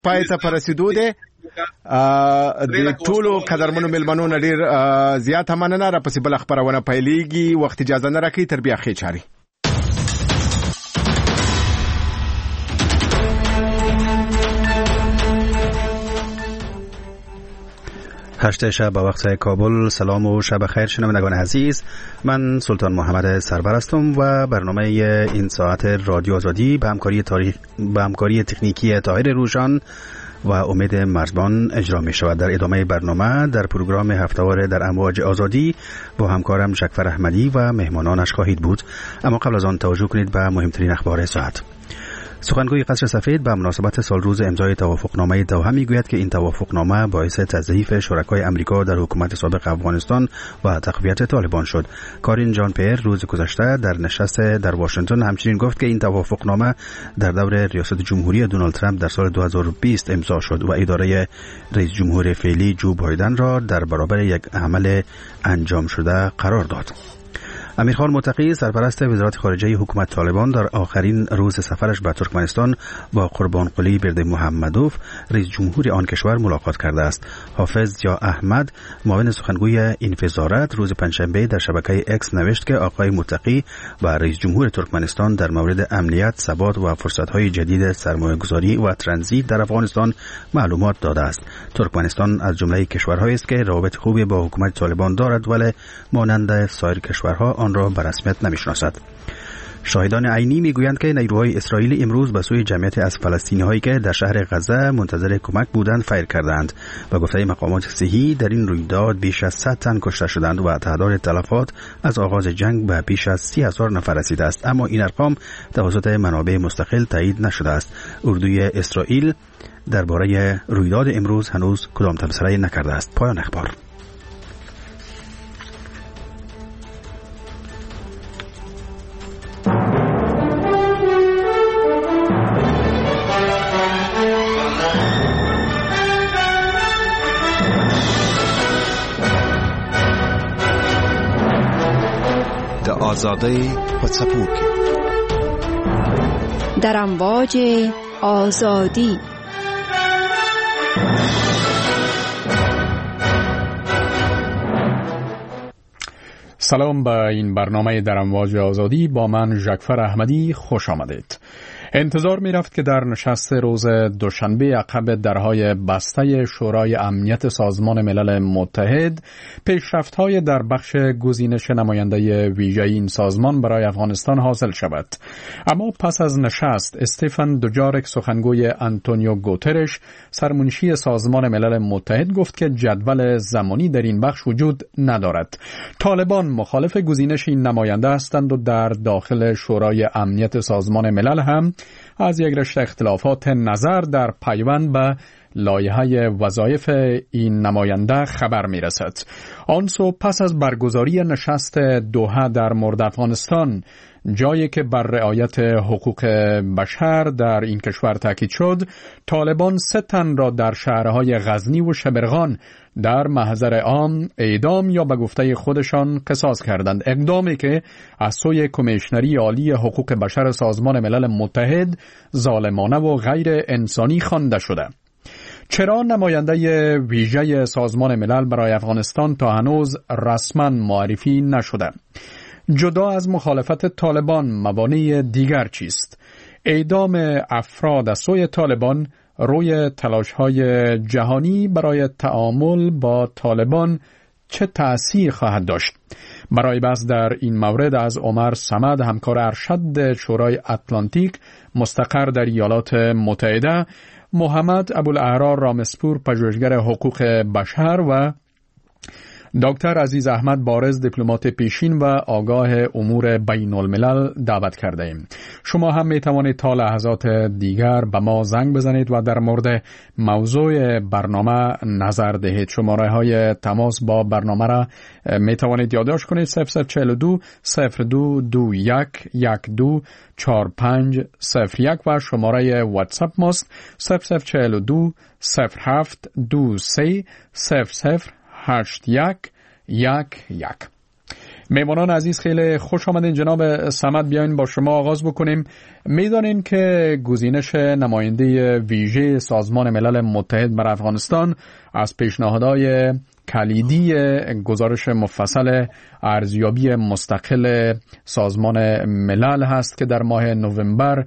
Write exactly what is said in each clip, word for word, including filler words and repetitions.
پای ته رسیدو دی. د ټولو قدرمنو ملمنو ډیر زیاته مننه. را پسې بل خبرونه پیلېږي، وخت اجازه نه راکړي تر بیا خې چاري. هشت شب به وقت کابل. سلام و شب خیر شنوندگان عزیز، من سلطان محمد سربر هستم و برنامه این ساعت رادیو آزادی به همکاری تاریخ به همکاری تکنیکی طاهر روشان و امید مرزبان اجرا می شود. در ادامه برنامه در پروگرام هفته‌وار در امواج آزادی با همکارم شکفر احمدی و مهمانانش خواهید بود. اما قبل از آن توجه کنید به مهمترین اخبار ساعت. سخنگوی قصر سفید به مناسبت سالروز امضای توافقنامه دوحه میگوید که این توافقنامه باعث تضعیف شرکای امریکا در حکومت سابق افغانستان و تقویت طالبان شد. کارین جان پیر روز گذشته در نشست در واشنگتن همچنین گفت که این توافقنامه در دور ریاست جمهوری دونالد ترامپ در سال دو هزار و بیست امضا شد و اداره رئیس جمهور فعلی جو بایدن را در برابر یک عمل انجام شده قرار داد. امیرخان متقی سرپرست وزارت خارجه حکومت طالبان در آخرین روز سفرش به ترکمنستان با قربانقلی برد محمدوف رئیس جمهور آن کشور ملاقات کرده است. حافظ یا احمد معاون سخنگوی این وزارت روز پنجشنبه در شبکه اکس نوشت که آقای متقی و رئیس جمهور ترکمنستان در مورد امنیت، ثبات و فرصت‌های جدید سرمایه‌گذاری و ترانزیت در افغانستان معلومات داده است. ترکمنستان از جمله کشورهایی است که روابط خوبی با حکومت طالبان دارد ولی مانند سایر کشورها آن را به رسمیت نمی‌شناسد. شاهدان عینی میگویند که نیروهای اسرائیلی امروز به سوی جمعیت از فلسطینی هایی که در شهر غزه منتظر کمک بودند فیر کردند. به گفته مقامات صحی در این رویداد بیش از صد تن کشته شدند و تعداد تلفات از آغاز جنگ به بیش از سی هزار نفر رسیده است، اما این ارقام توسط منابع مستقل تایید نشده است. اردوی اسرائیل درباره رویداد امروز هنوز کدام تبصره نکرده است. پایان اخبار. آزادی و سپوک در امواج آزادی. سلام به این برنامه در امواج آزادی. با من ژکفر احمدی خوش آمدید. انتظار می رفت که در نشست روز دوشنبه عقب درهای بسته شورای امنیت سازمان ملل متحد پیشرفت‌های در بخش گزینش نماینده ویژه این سازمان برای افغانستان حاصل شود. اما پس از نشست استفان دوجارک سخنگوی آنتونیو گوترش سرمنشی سازمان ملل متحد گفت که جدول زمانی در این بخش وجود ندارد. طالبان مخالف گزینش این نماینده هستند و در داخل شورای امنیت سازمان ملل هم از یک رشته اختلافات نظر در پیوند به لایحه وظایف این نماینده خبر می رسد. آنسو پس از برگزاری نشست دوحه در مورد افغانستان، جایی که بر رعایت حقوق بشر در این کشور تاکید شد، طالبان سه تن را در شهرهای غزنی و شبرغان در محضر عام اعدام یا به گفته خودشان قصاص کردند. اقدامی که از سوی کمیشنری عالی حقوق بشر سازمان ملل متحد ظالمانه و غیر انسانی خوانده شده. چرا نماینده ویژه سازمان ملل برای افغانستان تا هنوز رسما معرفی نشده؟ جدا از مخالفت طالبان موانع دیگر چیست؟ اعدام افراد از سوی طالبان روی تلاش‌های جهانی برای تعامل با طالبان چه تأثیر خواهد داشت؟ برای بحث در این مورد از عمر صمد، همکار ارشد شورای اتلانتیک مستقر در ایالات متحده، محمد ابوالاحرار رامسپور پژوهشگر حقوق بشر و دکتر عزیز احمد بارز دیپلمات پیشین و آگاه امور بین الملل دعوت کرده ایم. شما هم می توانید تا لحظات دیگر به ما زنگ بزنید و در مورد موضوع برنامه نظر دهید. شماره های تماس با برنامه را می توانید یادداشت کنید: صفر صفر چهل و دو صفر دو دو یک یک دو چهار پنج صفر یک و شماره واتساپ ماست صفر صفر چهل و دو صفر هفت دو سه صفر صفر هشت یک یک یک. میمانان عزیز خیلی خوش آمدین. جناب صمد، بیاین با شما آغاز بکنیم. میدانین که گزینش نماینده ویژه سازمان ملل متحد بر افغانستان از پیشنهادهای کلیدی گزارش مفصل ارزیابی مستقل سازمان ملل هست که در ماه نوامبر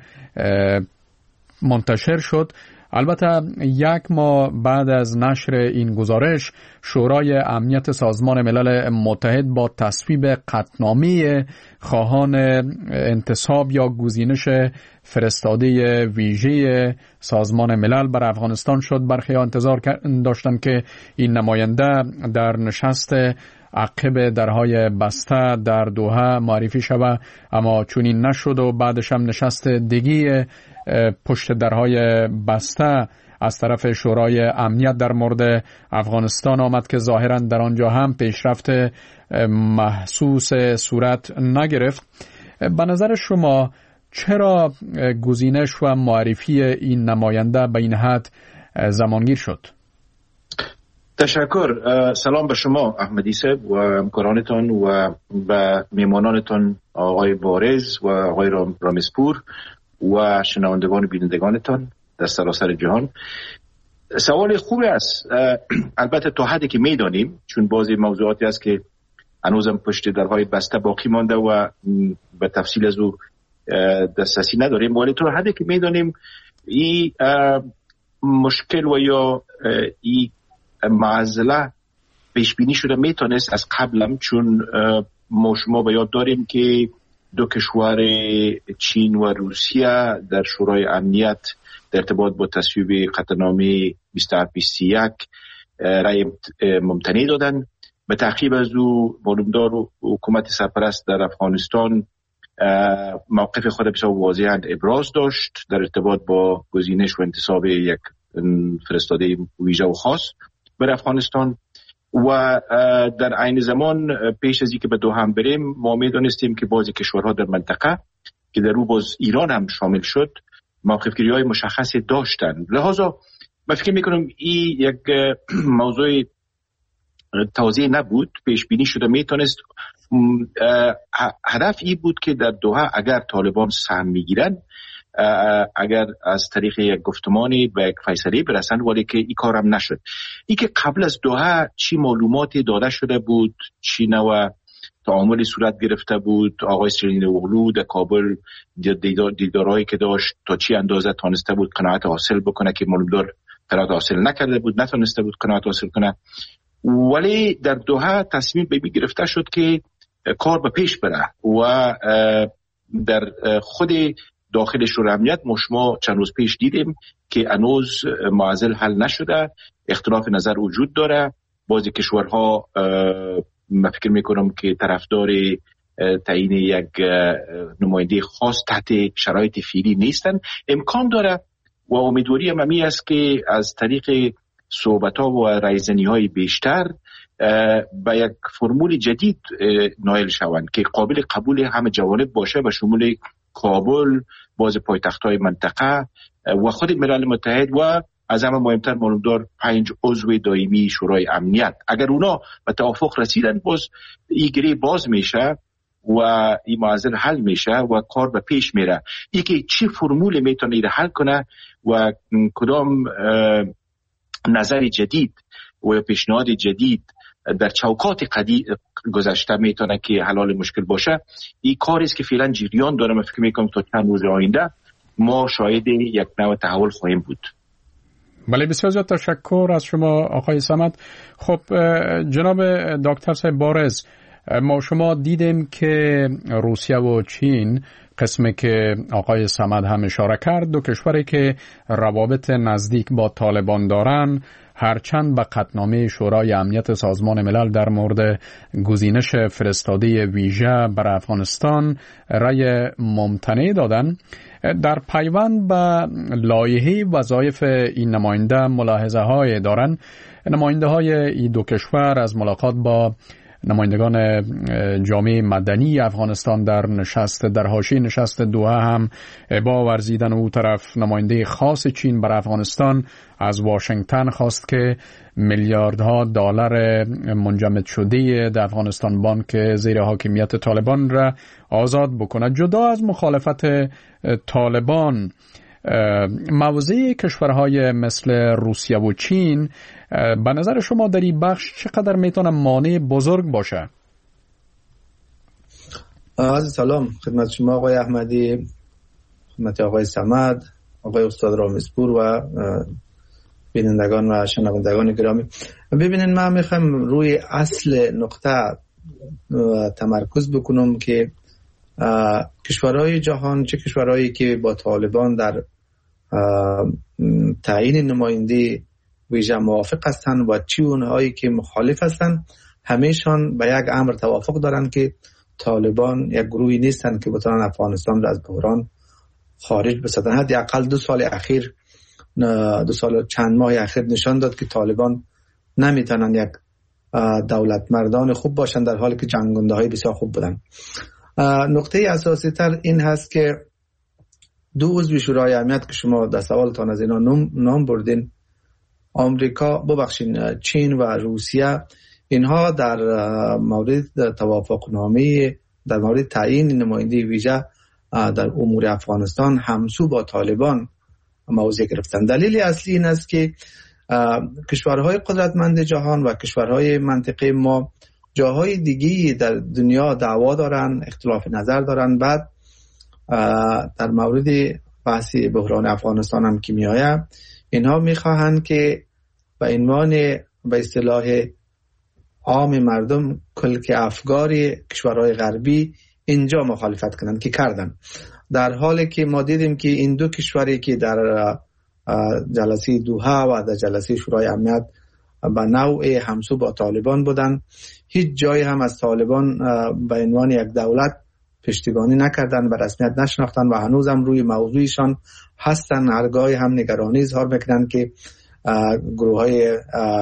منتشر شد. البته یک ماه بعد از نشر این گزارش، شورای امنیت سازمان ملل متحد با تصویب قطعنامه خواهان انتصاب یا گزینش فرستاده ویژه سازمان ملل بر افغانستان شد. برخی انتظار داشتند که این نماینده در نشست عقب درهای بسته در دوحه معرفی شود، اما چون این نشد و بعدش هم نشست دیگه پشت درهای بسته از طرف شورای امنیت در مورد افغانستان آمد که ظاهرا در آنجا هم پیشرفت محسوس صورت نگرفت. به نظر شما چرا گزینش و معرفی این نماینده به این حد زمانگیر شد؟ تشکر. سلام به شما احمدی صاحب و همکارانتان و به میمانانتان آقای بارز و آقای رامسپور و شنوندگان و بینندگانتان در سراسر جهان. سوال خوبی است. البته تا حدی که میدانیم، چون بعضی موضوعاتی است که هنوزم پشت درهای بسته باقی مانده و به تفصیل از او دسترسی نداریم، ولی تا حدی که میدانیم این مشکل و یا این معضله پیش بینی شده میتونست از قبلم، چون ما شما به یاد داریم که دو کشور چین و روسیه در شورای امنیت در ارتباط با تصویب قطعنامه بیست و هفت بیست و یک رأی ممتنع دادن. به تعقیب از او معلومدار و حکومت سرپرست در افغانستان موقف خود بسیار واضحاً ابراز داشت در ارتباط با گزینش و انتصاب یک فرستاده ویژه و خاص بر افغانستان. و در عین زمان پیش از اینکه به دوحه بریم، ما می‌دانستیم که بعضی کشورها در منطقه که در او باز ایران هم شامل شد موقف‌گیری‌های مشخصی داشتند. لذا من فکر می‌کنم این یک موضوع توضیح نبود، پیش بینی شده میتونست. هدف این بود که در دوحه اگر طالبان سهم میگیرن، اگر از طریق یک گفتمانی به یک فیصله برسن، ولی که این کارم نشد. این که قبل از دوحه چی معلوماتی داده شده بود، چی نوع تعاملی صورت گرفته بود، آقای سرین اوغلو در کابل دیدارهایی که داشت تا چی اندازه تانسته بود قناعت حاصل بکنه که معلومدار قناعت حاصل نکرده بود، نتونسته بود قناعت حاصل کنه. ولی در دوحه تصمیم به گرفته شد که کار به پیش بره و در خود داخل شورای امنیت ما شما چند روز پیش دیدیم که هنوز معضل حل نشده، اختلاف نظر وجود داره. بعضی کشورها من فکر میکنم که طرفدار تعیین یک نماینده خاص تحت شرایط فعلی نیستن. امکان داره و امیدواری من است که از طریق صحبت‌ها و رایزنی‌های بیشتر به یک فرمول جدید نائل شوند که قابل قبول همه جوانب باشه، به شمول کابل، باز پایتخت‌های منطقه و خود ملل متحد و از همه مهمتر معلومدار پنج عضو دائمی شورای امنیت. اگر اونا به توافق رسیدن، باز این گره باز میشه و این معضل حل میشه و کار به پیش میره. یکی چی فرمول میتونه این حل کنه و کدام نظر جدید و پیشنهاد جدید در چوکات قدیم گذشته میتونه که حل مشکل باشه. این کاری است که فعلا جریان داره. من فکر میکنم تا چند روز آینده ما شاهد یک نوع تحول خواهیم بود. بله، بسیار زیاد تشکر از شما آقای صمد. خب جناب دکتر صاحب بارز، ما شما دیدیم که روسیه و چین، قسمی که آقای صمد هم اشاره کرد، دو کشوری که روابط نزدیک با طالبان دارن، هرچند به قطعنامه شورای امنیت سازمان ملل در مورد گزینش فرستاده ویژه بر افغانستان رأی ممتنع دادن، در پیوند به لایحه وظایف این نماینده ملاحظه های دارن. نماینده های این دو کشور از ملاقات با نمایندگان جامعه مدنی افغانستان در نشست در حاشیه نشست دوحه هم ابا ورزیدن و او طرف نماینده خاص چین بر افغانستان از واشنگتن خواست که میلیاردها دلار منجمد شده در افغانستان بانک زیر حاکمیت طالبان را آزاد بکند. جدا از مخالفت طالبان، موضع کشورهای مثل روسیه و چین به نظر شما در این بخش چقدر میتونه مانع بزرگ باشه؟ عرض سلام خدمت شما آقای احمدی، خدمت آقای صمد، آقای استاد رامسپور و بینندگان و شنوندگان گرامی. ببینید، من میخوام روی اصل نقطه تمرکز بکنم که کشورهای جهان، چه کشورهایی که با طالبان در تعیین نماینده ویژه موافق هستند و چه اونهایی که مخالف هستند، همیشان به یک امر توافق دارند که طالبان یک گروهی نیستند که بتوانند افغانستان را از بحران خارج بسازند. حداقل دو سال اخیر دو سال چند ماه اخیر نشان داد که طالبان نمیتونن یک دولت مردان خوب باشند در حالی که جنگنده های بسیار خوب بودن. نقطه اساسی تر این هست که دو عضو شورای امنیت که شما در سوالتان از اینا نام, نام بردین، آمریکا، ببخشین چین و روسیه، اینها در مورد توافقنامه در مورد تعیین نماینده ویژه در امور افغانستان همسو با طالبان موضع گرفتن. دلیل اصلی این است که کشورهای قدرتمند جهان و کشورهای منطقه ما جاهای دیگی در دنیا دعوا دارن، اختلاف نظر دارن. بعد در مورد بحث بحران افغانستان هم که میآید، اینها میخواهند که به عنوان به اصطلاح عام مردم کلک افکار کشورهای غربی اینجا مخالفت کنند که کردن، در حالی که ما دیدیم که این دو کشوری که در جلسه دوحه و در جلسه شورای امنیت به نوع همسو با طالبان بودن، هیچ جایی هم از طالبان به عنوان یک دولت پشتیبانی نکردن و رسمیت نشناختن و هنوز هم روی موضوعشان هستن. هرگاهی هم نگرانی اظهار میکنن که گروه های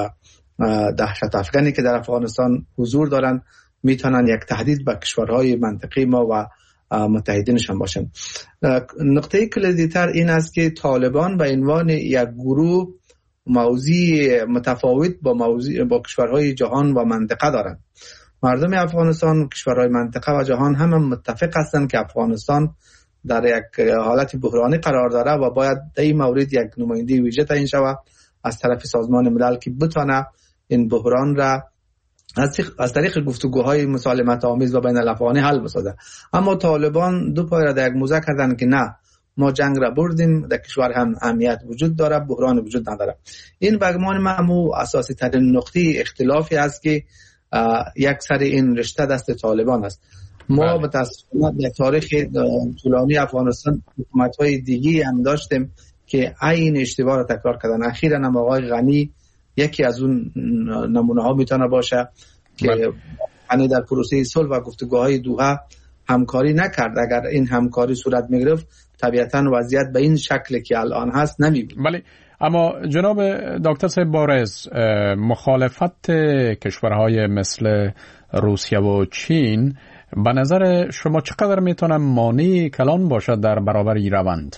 دهشت افغانی که در افغانستان حضور دارن میتونن یک تهدید به کشورهای منطقه ما و متحدینشان باشن. نقطه کلیدی تر این است که طالبان به عنوان یک گروه موضوع متفاوت با موضوع با کشورهای جهان و منطقه دارند. مردم افغانستان، کشورهای منطقه و جهان هم متفق هستند که افغانستان در یک حالت بحرانی قرار داره و باید در این مورد یک نماینده ویژه تعیین شود از طرف سازمان ملل که بتونه این بحران را از طریق گفتگوهای مسالمت آمیز و بین الافغانی حل بسازه. اما طالبان دو پای را در یک موزه کردن که نه، ما جنگ را بردیم، در کشور هم امنیت وجود داره، بحران وجود نداره. این بگمان معمو اساسی ترین نقطه اختلافی است که یک سر این رشته دست طالبان است. ما به تصادف در تاریخ طولانی افغانستان حکومت‌های دیگه هم داشتیم که این اشتباه را تکرار کردن. اخیراً هم آقای غنی یکی از اون نمونه ها میتونه باشه که یعنی در پروسه صلح و گفتگوهای دوحه همکاری نکرد. اگر این همکاری صورت میگرفت طبیعتاً وضعیت به این شکل که الان هست نمیبود. بله، اما جناب دکتر صاحب بارز، مخالفت کشورهای مثل روسیه و چین به نظر شما چقدر میتونه مانع کلان باشد در برابر این روند؟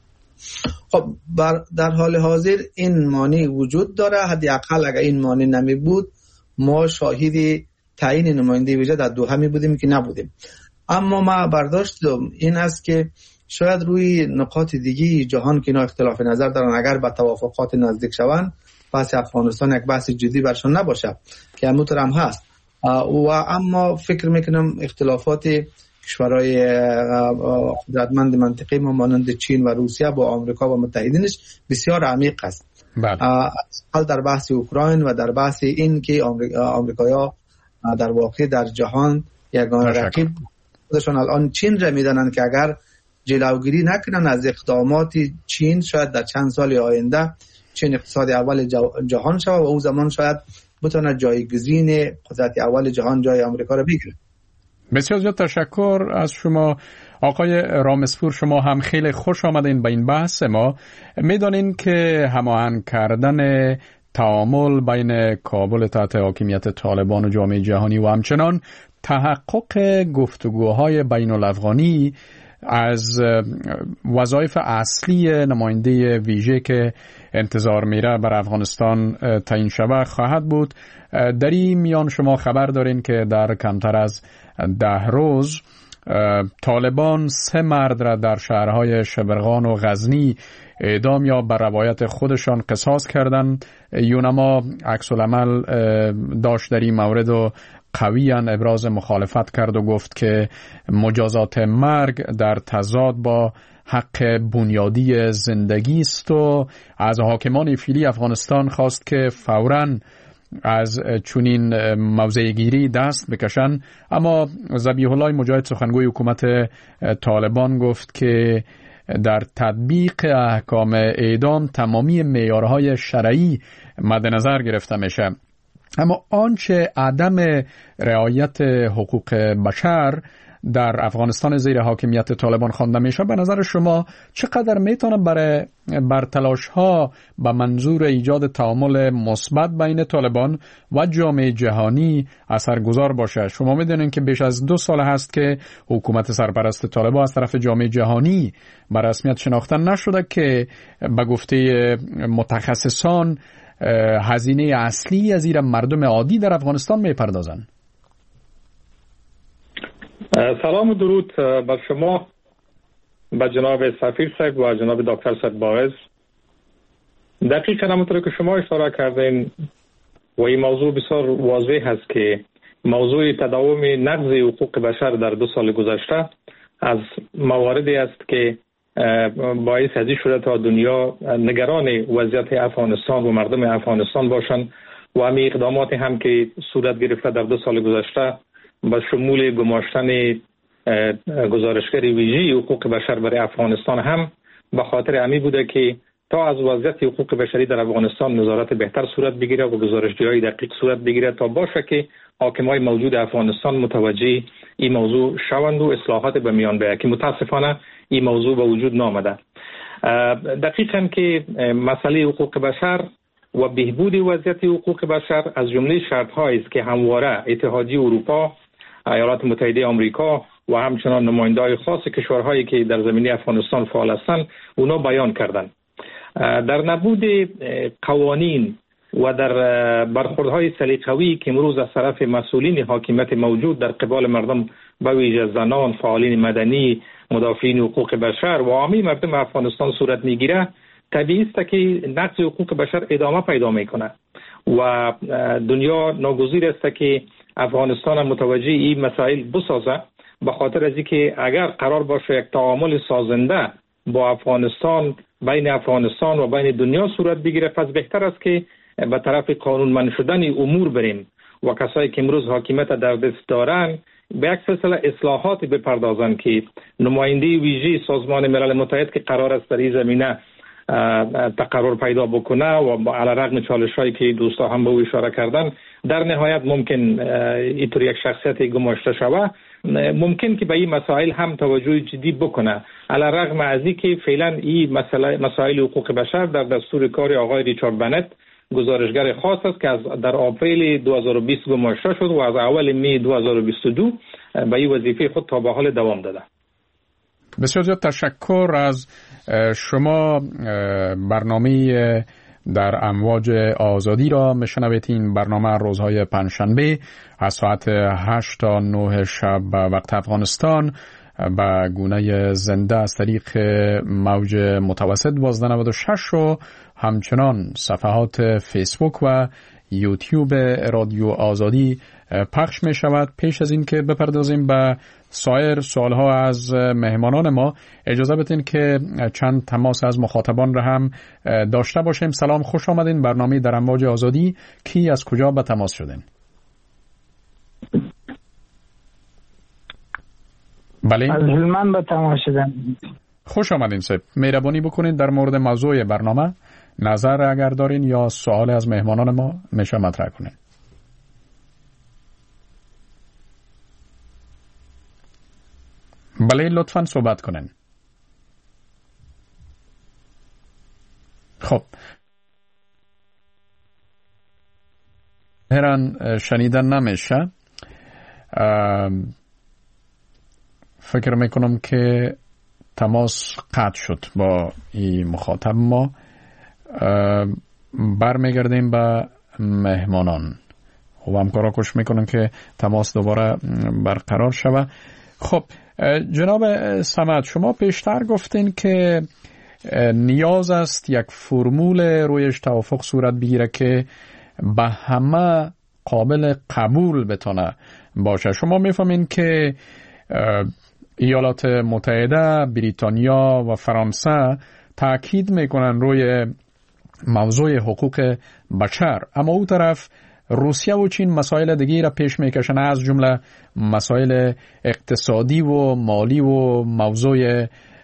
خب در حال حاضر این مانع وجود داره. حداقل اگر این مانع نمی بود ما شاهد تعیین نماینده ویژه در دوحه می بودیم که نبودیم. اما ما برداشتم این است که شاید روی نقاط دیگه جهان که اینا اختلاف نظر دارن، اگر به توافقات نزدیک شوند بحث افغانستان یک بحث جدی برشون نباشه که همونطور هم هست. و اما فکر میکنم اختلافات کشورهای قدرتمند منطقه ما مانند چین و روسیه با آمریکا و متحدینش بسیار عمیق است. حال در بحث اوکراین و در بحث این که آمریکایی‌ها در واقع در جهان یگانه رقیب خودشون الان چین را میدانند که اگر جلوگیری نکنن از اقدامات چین شاید در چند سال آینده چین اقتصاد اول جهان شود و او زمان شاید بتونه جایگزین قدرت اول جهان جای آمریکا را بگیره. بسیار زیاد تشکر از شما آقای رامسپور. شما هم خیلی خوش آمدین به این بحث ما. میدانین که هماهنگ کردن تعامل بین کابل تحت حاکمیت طالبان و جامعه جهانی و همچنان تحقق گفتگوهای بین الافغانی از وظایف اصلی نماینده ویژه که انتظار میره بر افغانستان تعیین شود خواهد بود. در این میان شما خبر دارین که در کمتر از ده روز طالبان سه مرد را در شهرهای شبرغان و غزنی اعدام یا بر روایت خودشان قصاص کردند. یونما عکس العمل داشت در این مورد و قویاً ابراز مخالفت کرد و گفت که مجازات مرگ در تضاد با حق بنیادی زندگی است و از حاکمان فعلی افغانستان خواست که فوراً از چنین موضع گیری دست بکشن. اما ذبیح الله مجاهد سخنگوی حکومت طالبان گفت که در تطبیق احکام اعدام تمامی معیارهای شرعی مد نظر گرفته میشه. اما آنچه عدم رعایت حقوق بشر در افغانستان زیر حاکمیت طالبان خوانده میشه، به نظر شما چقدر میتونه برای بر تلاش‌ها به منظور ایجاد تعامل مثبت بین طالبان و جامعه جهانی اثرگذار باشه؟ شما میدونین که بیش از دو سال هست که حکومت سرپرست طالبان از طرف جامعه جهانی به رسمیت شناخته نشده که به گفته متخصصان هزینه اصلی از زیر مردم عادی در افغانستان میپردازن. سلام و درود بر شما، به جناب سفیر صاحب و جناب دکتر صاحب باعث. دقیقاً همونطور که شما اشاره کردین و این موضوع بسیار واضح هست که موضوع تداوم نقض حقوق بشر در دو سال گذشته از مواردی است که باعث ازی شده تا دنیا نگران وضعیت افغانستان و مردم افغانستان باشند و همین اقدامات هم که صورت گرفته در دو سال گذشته با شمول گماشتن گزارشگر ویژه حقوق بشر برای افغانستان هم به خاطر همین بوده که تا از وضعیت حقوق بشری در افغانستان نظارت بهتر صورت بگیره و گزارش‌های دقیق صورت بگیره تا باشه که حاکمای موجود افغانستان متوجه این موضوع شوند و اصلاحات به میان بیاید که متاسفانه این موضوع به وجود نامده. دقیقاً که مسئله حقوق بشر و بهبود وضعیت حقوق بشر از جمله شرط‌هایی است که همواره اتحادیه اروپا، ایالات متحده آمریکا و همچنان نماینده‌های خاص کشورهایی که در زمینه افغانستان فعال هستند اونا بیان کردند. در نبود قوانین و در برخوردهای سلیقه‌ای که امروز از طرف مسئولین حاکمیت موجود در قبال مردم به ویژه زنان، فعالین مدنی، مدافعین حقوق بشر و عامه مردم افغانستان صورت میگیره، طبیعی است که نقض حقوق بشر ادامه پیدا میکنه و دنیا ناگزیر است که افغانستان متوجه این مسائل بسازه، به خاطر از اینکه اگر قرار باشه یک تعامل سازنده با افغانستان بین افغانستان و بین دنیا صورت بگیره، پس بهتر است که به طرف قانونمند شدن امور بریم و کسایی که امروز حاکمیت در دست دارن به یک سلسله اصلاحات بپردازن که نماینده ویژه سازمان ملل متحد که قرار است در این زمینه تقرر پیدا بکنه و علیرغم چالش‌هایی که دوستا هم به او اشاره کردن، در نهایت ممکن اینطور یک شخصیت گماشته شود، ممکن که به این مسائل هم توجه جدی بکنه، علیرغم از اینکه فعلا این مسئله مسائل حقوق بشر در دستور کار آقای ریچارد بنت گزارشگر خاص است که از در آپریل دو هزار و بیست گماشته شد و از اول می دو هزار و بیست و دو به این وظیفه خود تا به حال دوام داده. بسیار زیاد تشکر از شما. برنامه در امواج آزادی را میشنوید. این برنامه روزهای پنجشنبه از ساعت هشت تا نه شب وقت افغانستان به گونه زنده از طریق موج متوسط دوازده نود و شش و همچنان صفحات فیسبوک و یوتیوب رادیو آزادی پخش می شود. پیش از این که بپردازیم به سایر سوالها از مهمانان ما، اجازه بدین که چند تماس از مخاطبان را هم داشته باشیم. سلام، خوش آمدین. برنامه در امواج آزادی. کی از کجا به تماس شدین؟ بله، از هلمند به تماس شدم. خوش آمدین صاحب. مهربانی بکنید در مورد موضوع برنامه نظر اگر دارین یا سوال از مهمانان ما میشه مطرح کنین. بله، لطفاً صحبت کنین. خب هران شنیدن نمیشه. فکر میکنم که تماس قطع شد با این مخاطب ما. برمیگردیم به مهمانان و همکارا کوشش میکنن که تماس دوباره برقرار شوه. خب جناب صمد، شما پیشتر گفتین که نیاز است یک فرمول رویش توافق صورت بگیره که به همه قابل قبول بتونه باشه. شما میفهمین که ایالات متحده، بریتانیا و فرانسه تاکید میکنن روی موضوع حقوق بشر، اما او طرف روسیه و چین مسائل دیگه را پیش میکشن، از جمله مسائل اقتصادی و مالی و موضوع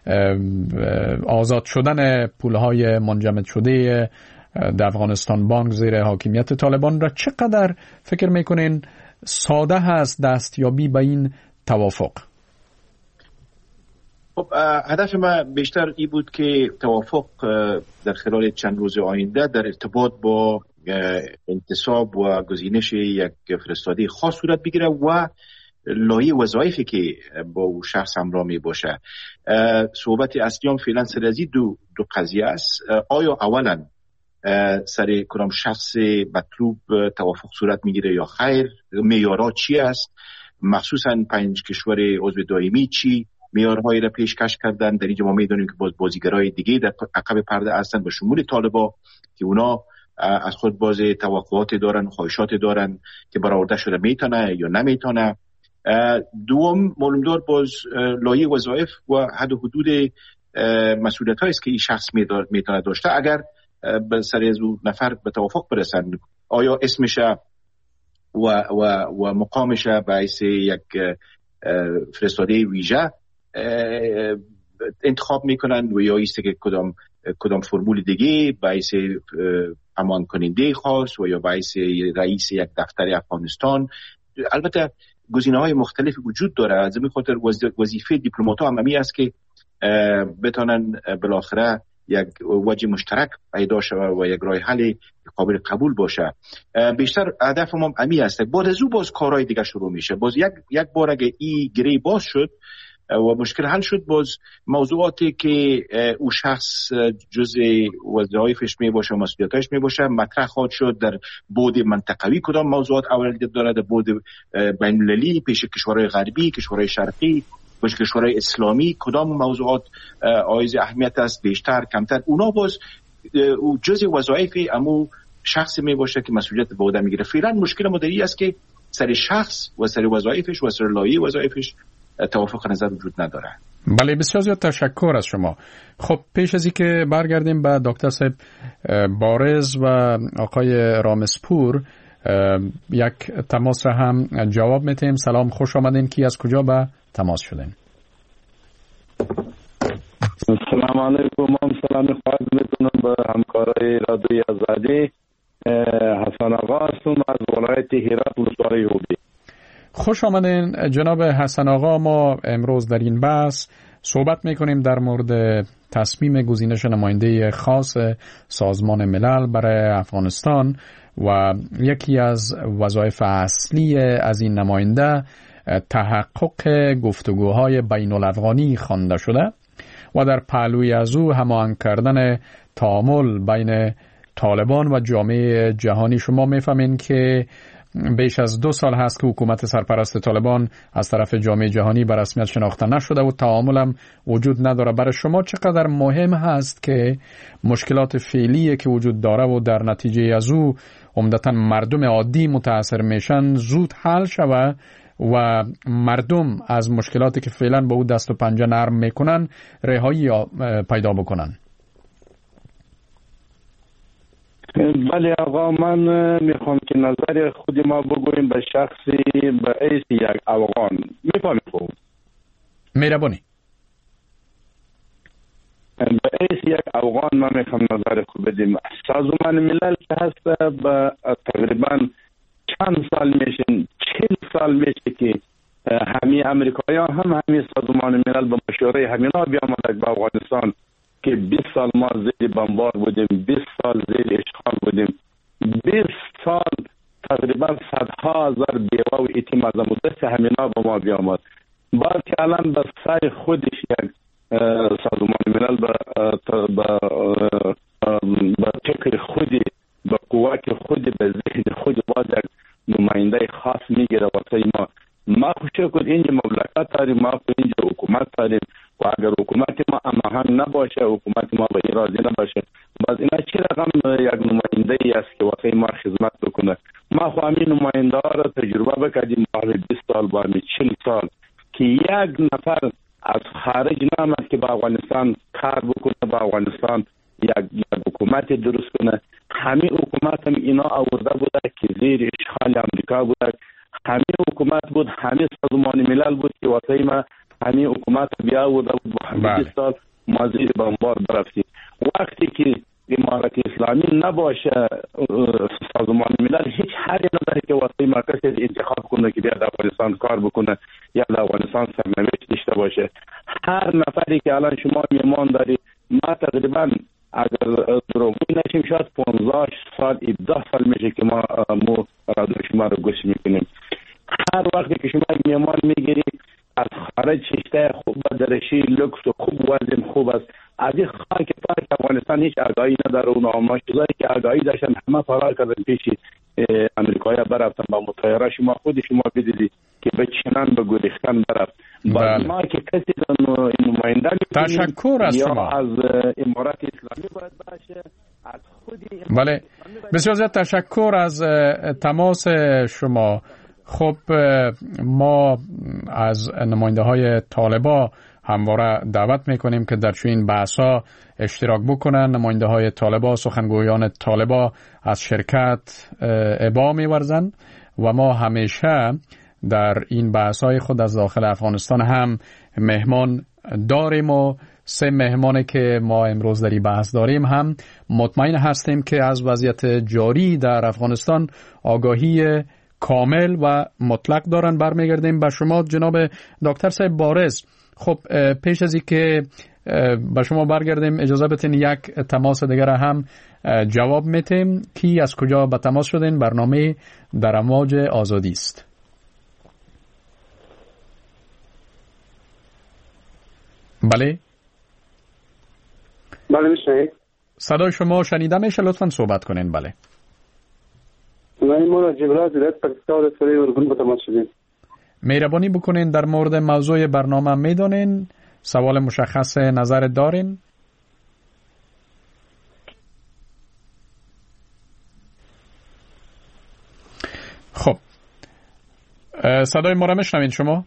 آزاد شدن پولهای منجمد شده در افغانستان بانک زیر حاکمیت طالبان را. چقدر فکر میکنین ساده هست دستیابی به این توافق؟ خب هدف ما بیشتر این بود که توافق در خلال چند روز آینده در ارتباط با انتصاب و گزینش یک فرستاده خاص صورت بگیره و لایحه وظایفی که با او شخص همراه می باشه. صحبت اصلی هم فعلا سر از دو دو قضیه است. آیا اولا سر کدام شخص مطلوب توافق صورت میگیره یا خیر؟ معیارها چی است؟ مخصوصا پنج کشور عضو دائمی چی معیارهایی را پیشکش کردن؟ در اینجا ما میدونیم که باز بازیگرای دیگه در عقب پرده هستن به شمول طالبا که اونا از خود باز توقعات دارن، خواهشات دارن که برآورده شده میتونه یا نمیتونه. دوم معلومدار باز لایحه وظایف و حد و حدود مسئولیت هایی است که این شخص میتونه داشته اگر به سر از اون نفر به توافق برسن. آیا اسمش و, و, و مقامش به حیث یک فرستاده ویژه انتخاب میکنن و یا ایسته که کدام کدام فرمول دیگه به حیث امان کننده خاص و یا به حیث رئیس یک دفتر افغانستان. البته گزینه‌های مختلف وجود داره. از این خاطر وظیفه دیپلمات‌ها هم همین است که بتونن بالاخره یک وجه مشترک پیدا شود و یک راه حل قابل قبول باشه. بیشتر هدف ما همین است. بعد از او باز کارهای دیگه شروع میشه. باز یک یک بار اگه این گره باز شد و مشکل حل شد، باز موضوعاتی که او شخص جزء وظایفش می باشه، مسئولیتش می باشه، مطرح خواهد شد. در بعد منطقوی کدام موضوعات اولویت داره، در بعد بین المللی پیش کشورهای غربی، کشورهای شرقی، پیش کشورهای اسلامی کدام موضوعات حائز اهمیت است، بیشتر کمتر، اونا باز جزء وظایف امو شخص می باشه که مسئولیت به عهده میگیره. فعلا مشکل مدیری است که سر شخص و سر وظایفش و سر لایحه وظایفش توافق نظر وجود نداره. بله، بسیار زیاد تشکر از شما. خب پیش از اینکه برگردیم به دکتر صاحب بارز و آقای رامسپور، یک تماس را هم جواب میتیم. سلام، خوش آمدین. کی از کجا به تماس شدین؟ سلام علیکم. من سلام خواهد میکنم به همکارای رادیوی آزادی. حسن آقا هستم از ولایت هرات ولسوالی یوبی. خوش آمدین جناب حسن آقا. ما امروز در این بحث صحبت میکنیم در مورد تصمیم گزینش نماینده خاص سازمان ملل برای افغانستان و یکی از وظایف اصلی از این نماینده تحقق گفتگوهای بین الافغانی خوانده شده و در پهلوی از او هماهنگ کردن تعامل بین طالبان و جامعه جهانی. شما میفهمین که بیش از دو سال هست که حکومت سرپرست طالبان از طرف جامعه جهانی به رسمیت شناخته نشده و تعامل هم وجود نداره. برای شما چقدر مهم هست که مشکلات فعلی که وجود داره و در نتیجه از او عمدتاً مردم عادی متاثر میشن زود حل شود و مردم از مشکلاتی که فعلا با او دست و پنجه نرم میکنن رهایی پیدا بکنن؟ بله آقا، من میخوام که نظر خود ما بگویم به شخصی به حیث یک افغان. میفهمی خوب؟ مهربانی. به حیث یک افغان من میخوام نظر خود بدیم. سازمان ملل که هست به تقریبا چند سال میشه، چهل سال میشه که همه امریکایان هم همه سازمان ملل به مشوره همینا بیامدن به افغانستان که بیست سال ما زیر بمبار بودیم، بیست سال زیر اشغال بودیم، بیست سال تقریبا صدها هزار بیوه و ایتیم از مدت همینا به ما بیامد. بعد که الان به سعی خودش یک سازمان ملل به به فکر خودی، به قوت خودی، به ذهن خودی باز یک نماینده خاص میگیره واسه ما. ما خوشه کن اینجا مملکت داریم، ما اینجا حکومت داریم و اگر حکومت ما امهنگ نباشه، حکومت ما به این راضی نباشه، باز اینا چی رقم یک نماینده ای است که واسه ما خدمت بکنه؟ ما خو همین نماینده ها را تجربه بکردیم با بیست سال، با چهل سال که یک نفر از خارج نامد که با افغانستان کار بکنه، با افغانستان یک یک حکومت درست کنه. همین حکومت هم اینا آورده بوده که زیر اشغال امریکا بوده، همین حکومت بود، همین سازمان ملل بود که واسه ما همین حکومت بیا آورده بود با بیست سال ما زیر بمبار برفتیم. وقتی که امارت اسلامی نباشه سازمان ملل هیچ حلی نداره که واسه ما کسی انتخاب کنه که بیاد افغانستان کار بکنه یا در افغانستان سرنوشت داشته باشه. هر نفری که الان شما میمان داری، ما تقریبا اگر دروغی نشیم شاید پانزده سال هفده سال میشه که ما مو رادیو شما رو گوش میکنیم. هر وقتی که شما میمان میگیری از خارج شیشته خوب درشی لکس و خوب وزن خوب است، از این خاک پاک افغانستان هیچ آگاهی نداره. اون آماشتگاهی که آگاهی داشتن همه فرار کردن پیش امریکایی برفتن با مطایره. شما خود شما بدیدی که به چنان به گریختن برفت. با ما که کسی نماینده تشکر از شما از امارات اسلامی باید باشه، از خودی بله بسیار زیاد تشکر از تماس شما. خب ما از نماینده های طالبا همواره دعوت میکنیم که در چنین بحث‌ها اشتراک بکنن. نماینده های طالبا، سخنگویان طالبا از شرکت ابا می‌ورزند و ما همیشه در این بحث‌های خود از داخل افغانستان هم مهمان داریم و سه مهمانی که ما امروز در این بحث داریم هم مطمئن هستیم که از وضعیت جاری در افغانستان آگاهی کامل و مطلق دارن. برمیگردیم به شما جناب دکتر صاحب بارز. خب پیش از اینکه به شما برگردیم اجازه بدین یک تماس دیگر هم جواب میتیم. کی از کجا به تماس شدین؟ برنامه در امواج آزادی است. بله بله میشنید؟ صدای شما شنیده میشه، لطفا صحبت کنین. بله من ما جبرات ولایت پاکستان سوری ورگون به تماس شدیم. مهربانی بکنین در مورد موضوع برنامه میدونین؟ سوال مشخص نظر دارین؟ خب صدای ما را میشنوین شما؟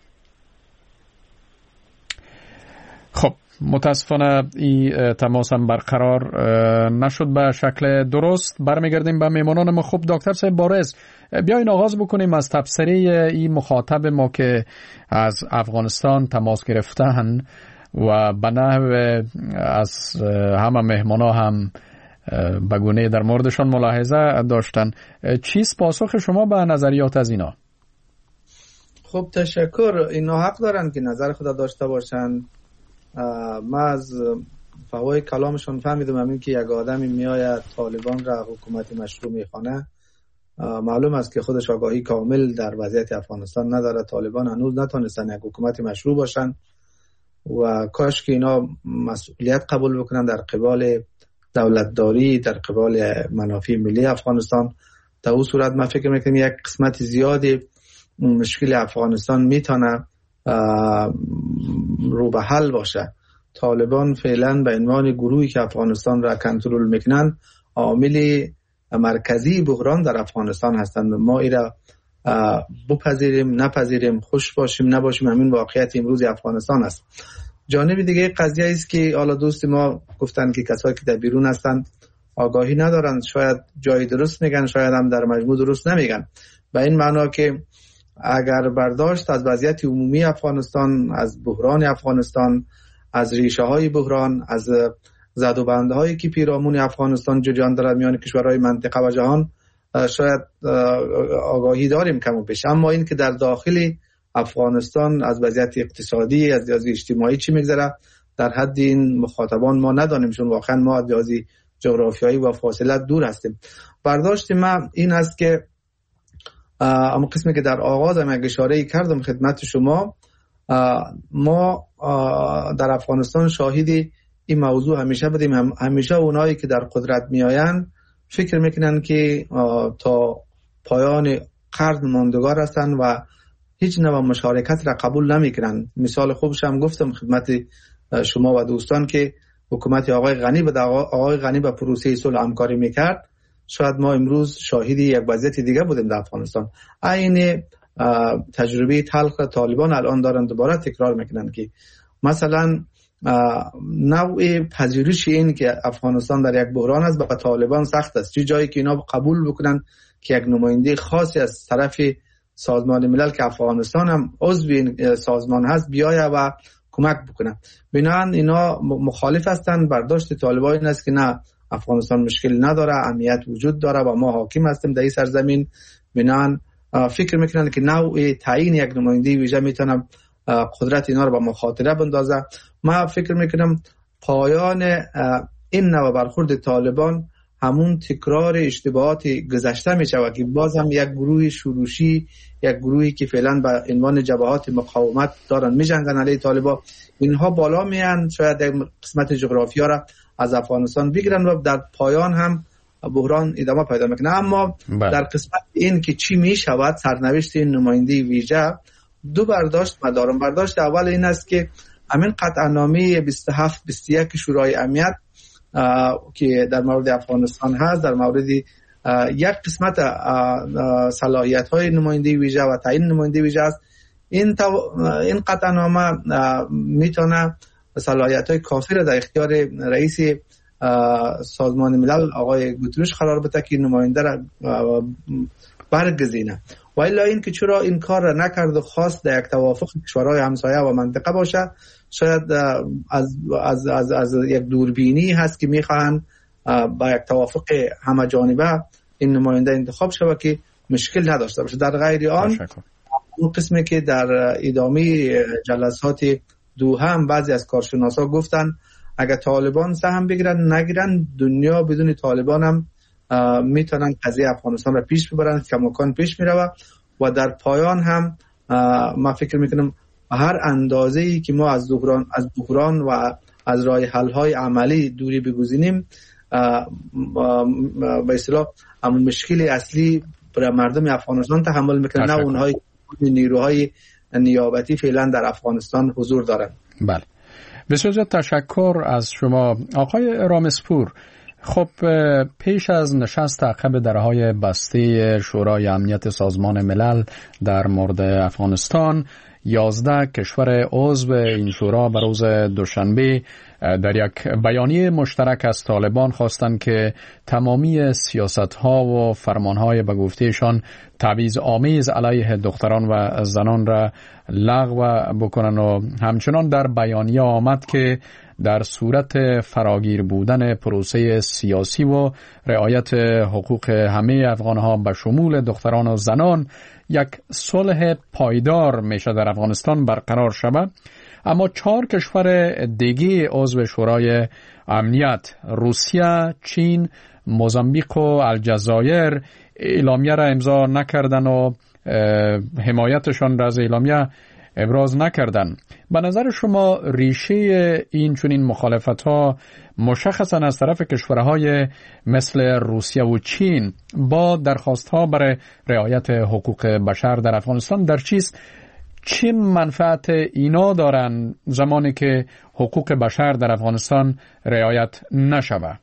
خب متاسفانه این تماس هم برقرار نشد به شکل درست. برمیگردیم به میمانان ما. خوب دکتر صاحب بارز، بیاین آغاز بکنیم از تبصره این مخاطب ما که از افغانستان تماس گرفتن و به نحو از همه مهمانا هم بگونه در موردشان ملاحظه داشتن. چیست پاسخ شما به نظریات از اینا؟ خب تشکر. اینا حق دارن که نظر خود داشته باشن. ما از فوای کلامشون فهمیدم همین که یک آدمی میآید طالبان را حکومت مشروع میخوانه. معلوم است که خودش آگاهی کامل در وضعیت افغانستان نداره. طالبان هنوز نتونستن یک حکومت مشروع باشن و کاش که اینا مسئولیت قبول بکنن در قبال دولتداری، در قبال منافع ملی افغانستان. در اون صورت من فکر میکنم یک قسمت زیادی مشکل افغانستان میتونه رو به حل باشه. طالبان فعلا به عنوان گروهی که افغانستان را کنترل میکنن عامل مرکزی بحران در افغانستان هستند. ما ایرا بپذیریم نپذیریم، خوش باشیم نباشیم، همین واقعیت امروز افغانستان است. جانب دیگه قضیه است که حالا دوست ما گفتن که کسایی که در بیرون هستند آگاهی ندارند، شاید جای درست میگن، شاید هم در مجموع درست نمیگن. به این معنا که اگر برداشت از وضعیت عمومی افغانستان، از بحران افغانستان، از ریشه های بحران، از زد و بند هایی که پیرامون افغانستان جریان دارد میان کشورهای منطقه و جهان، شاید آگاهی داریم کم و بیش. اما این که در داخل افغانستان از وضعیت اقتصادی، از وضعیت اجتماعی چی میگذره، در حد این مخاطبان ما ندانیم، چون واقعا ما از وضعیت جغرافیایی و فاصله دور هستیم. برداشت ما این است که اما قسمی که در آغاز هم یک اشاره کردم خدمت شما، ما در افغانستان شاهدی این موضوع همیشه بودیم. هم همیشه اونایی که در قدرت میآیند فکر میکنن که تا پایان قرن ماندگار هستند و هیچ نوع مشارکت را قبول نمیکنن. مثال خوبش هم گفتم خدمت شما و دوستان که حکومت آقای غنی به آقای غنی به پروسه صلح همکاری میکرد، شاید ما امروز شاهد یک وضعیت دیگه بودیم در افغانستان. عین تجربه تلخ طالبان الان دارن دوباره تکرار میکنن که مثلا نوع پذیرش این که افغانستان در یک بحران است به طالبان سخت است. چه جایی که اینا قبول بکنن که یک نماینده خاصی از طرف سازمان ملل که افغانستان هم عضو این سازمان هست بیاید و کمک بکنن. بنابراین اینا مخالف هستند. برداشت طالبان این است که نه، افغانستان مشکل نداره، امنیت وجود داره و ما حاکم هستیم در این سرزمین. بنابراین فکر میکنن که نوع تعیین یک نماینده ویژه میتونه قدرت اینا رو به مخاطره بندازه. ما فکر میکنم پایان این نوع برخورد طالبان همون تکرار اشتباهات گذشته میشه که باز هم یک گروه شروشی، یک گروهی که فعلا به عنوان جبهات مقاومت دارن میجنگن علیه طالبان، اینها بالا میان، شاید یک قسمت جغرافیا را از افغانستان بگیرن و در پایان هم بحران ادامه پیدا میکنه. اما بله. در قسمت این که چی میشود سرنوشت این نماینده ویژه، دو برداشت ما دارم. برداشت اول این است که همین قطعنامه بیست و هفت بیست و یک شورای امنیت که در مورد افغانستان هست، در مورد یک قسمت صلاحیت های نماینده ویژه و تعیین نماینده ویژه است. این این قطعنامه میتونه صلاحیت های کافی را در اختیار رئیس سازمان ملل آقای گوتریش قرار بده که نماینده را برگزینه. و الا این که چرا این کار را نکرد و خواست در یک توافق کشورهای همسایه و منطقه باشه، شاید از از از از یک دوربینی هست که میخوان با یک توافق همه جانبه این نماینده انتخاب شود که مشکل نداشته باشه. در غیر آن اون قسمی که در ادامه جلسات دوحه هم بعضی از کارشناسا گفتن اگر طالبان سهم بگیرن نگیرن، دنیا بدون طالبان هم میتونن قضیه افغانستان را پیش ببرن، کماکان پیش میره. و در پایان هم ما فکر میکنم هر اندازه‌ای که ما از بحران از بحران و از راه حل های عملی دوری بگزینیم، به اصطلاح همون مشکل اصلی برای مردم افغانستان تحمل میکنه، نه اونهای نیروهای نیابتی فعلا در افغانستان حضور دارن. بله، بسیار زیاد تشکر از شما آقای رامسپور. خب پیش از نشست عقب درهای بسته شورای امنیت سازمان ملل در مورد افغانستان، یازده کشور عضو این شورا به روز دوشنبه در یک بیانیه مشترک از طالبان خواستند که تمامی سیاست‌ها و فرمان‌های به گفتهشان تبعیض‌آمیز علیه دختران و زنان را لغو بکنن و همچنان در بیانیه آمد که در صورت فراگیر بودن پروسه سیاسی و رعایت حقوق همه افغان‌ها به شمول دختران و زنان، یک صلح پایدار میشه در افغانستان برقرار شود. اما چهار کشور دیگه عضو شورای امنیت، روسیه، چین، موزامبیک و الجزایر، اعلامیه را امضا نکردن و حمایتشان را از اعلامیه ابراز نکردن. به نظر شما ریشه این چنین مخالفت‌ها مشخصاً از طرف کشورهای مثل روسیه و چین با درخواست‌ها برای رعایت حقوق بشر در افغانستان در چیست؟ چه منفعت اینا دارن زمانی که حقوق بشر در افغانستان رعایت نشود؟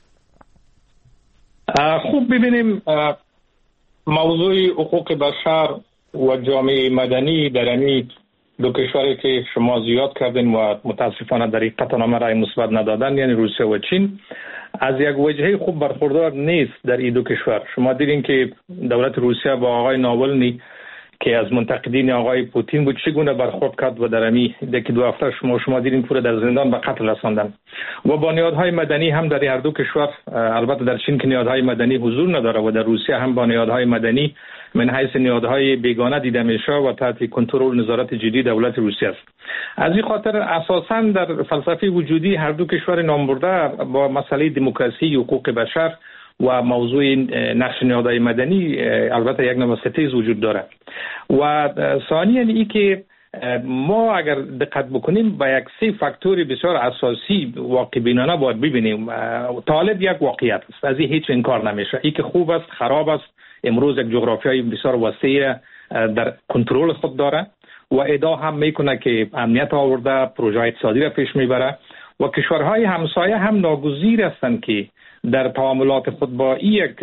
خوب ببینیم موضوع حقوق بشر و جامعه مدنی در این دو کشوری که شما زیاد کردین و متاسفانه در این قطعنامه رای مثبت ندادن، یعنی روسیه و چین، از یک وجهه خوب برخوردار نیست در این دو کشور. شما دیدین که دولت روسیه با آقای ناولنی که از منتقدین آقای پوتین بود چگونه برخورد کرد و در امی دکی دو هفته شما شما دیدین پور در زندان به قتل رساندن. و با نهادهای مدنی هم در هر دو کشور، البته در چین که نهادهای مدنی حضور نداره و در روسیه هم با نهادهای مدنی من حیث نهادهای بیگانه دیده میشه و تحت کنترل نظارت جدی دولت روسیه است. از این خاطر اساساً در فلسفه وجودی هر دو کشور نامبرده با مسئله دموکراسی و حقوق بشر و موضوع نقش نهادهای مدنی البته یک نوع ستیز وجود داره. و ثانیاً این که ما اگر دقت بکنیم با یک سه فاکتوری بسیار اساسی واقع بینانه باید ببینیم. طالب یک واقعیت است، از این هیچ انکار نمیشه. این که خوب است، خراب است، امروز یک جغرافیای بسیار وسیع در کنترل خود داره و ادعا هم میکنه که امنیت آورده، پروژه اقتصادی را پیش میبره و کشورهای همسایه هم ناگزیر هستند که در تعاملات خود با این یک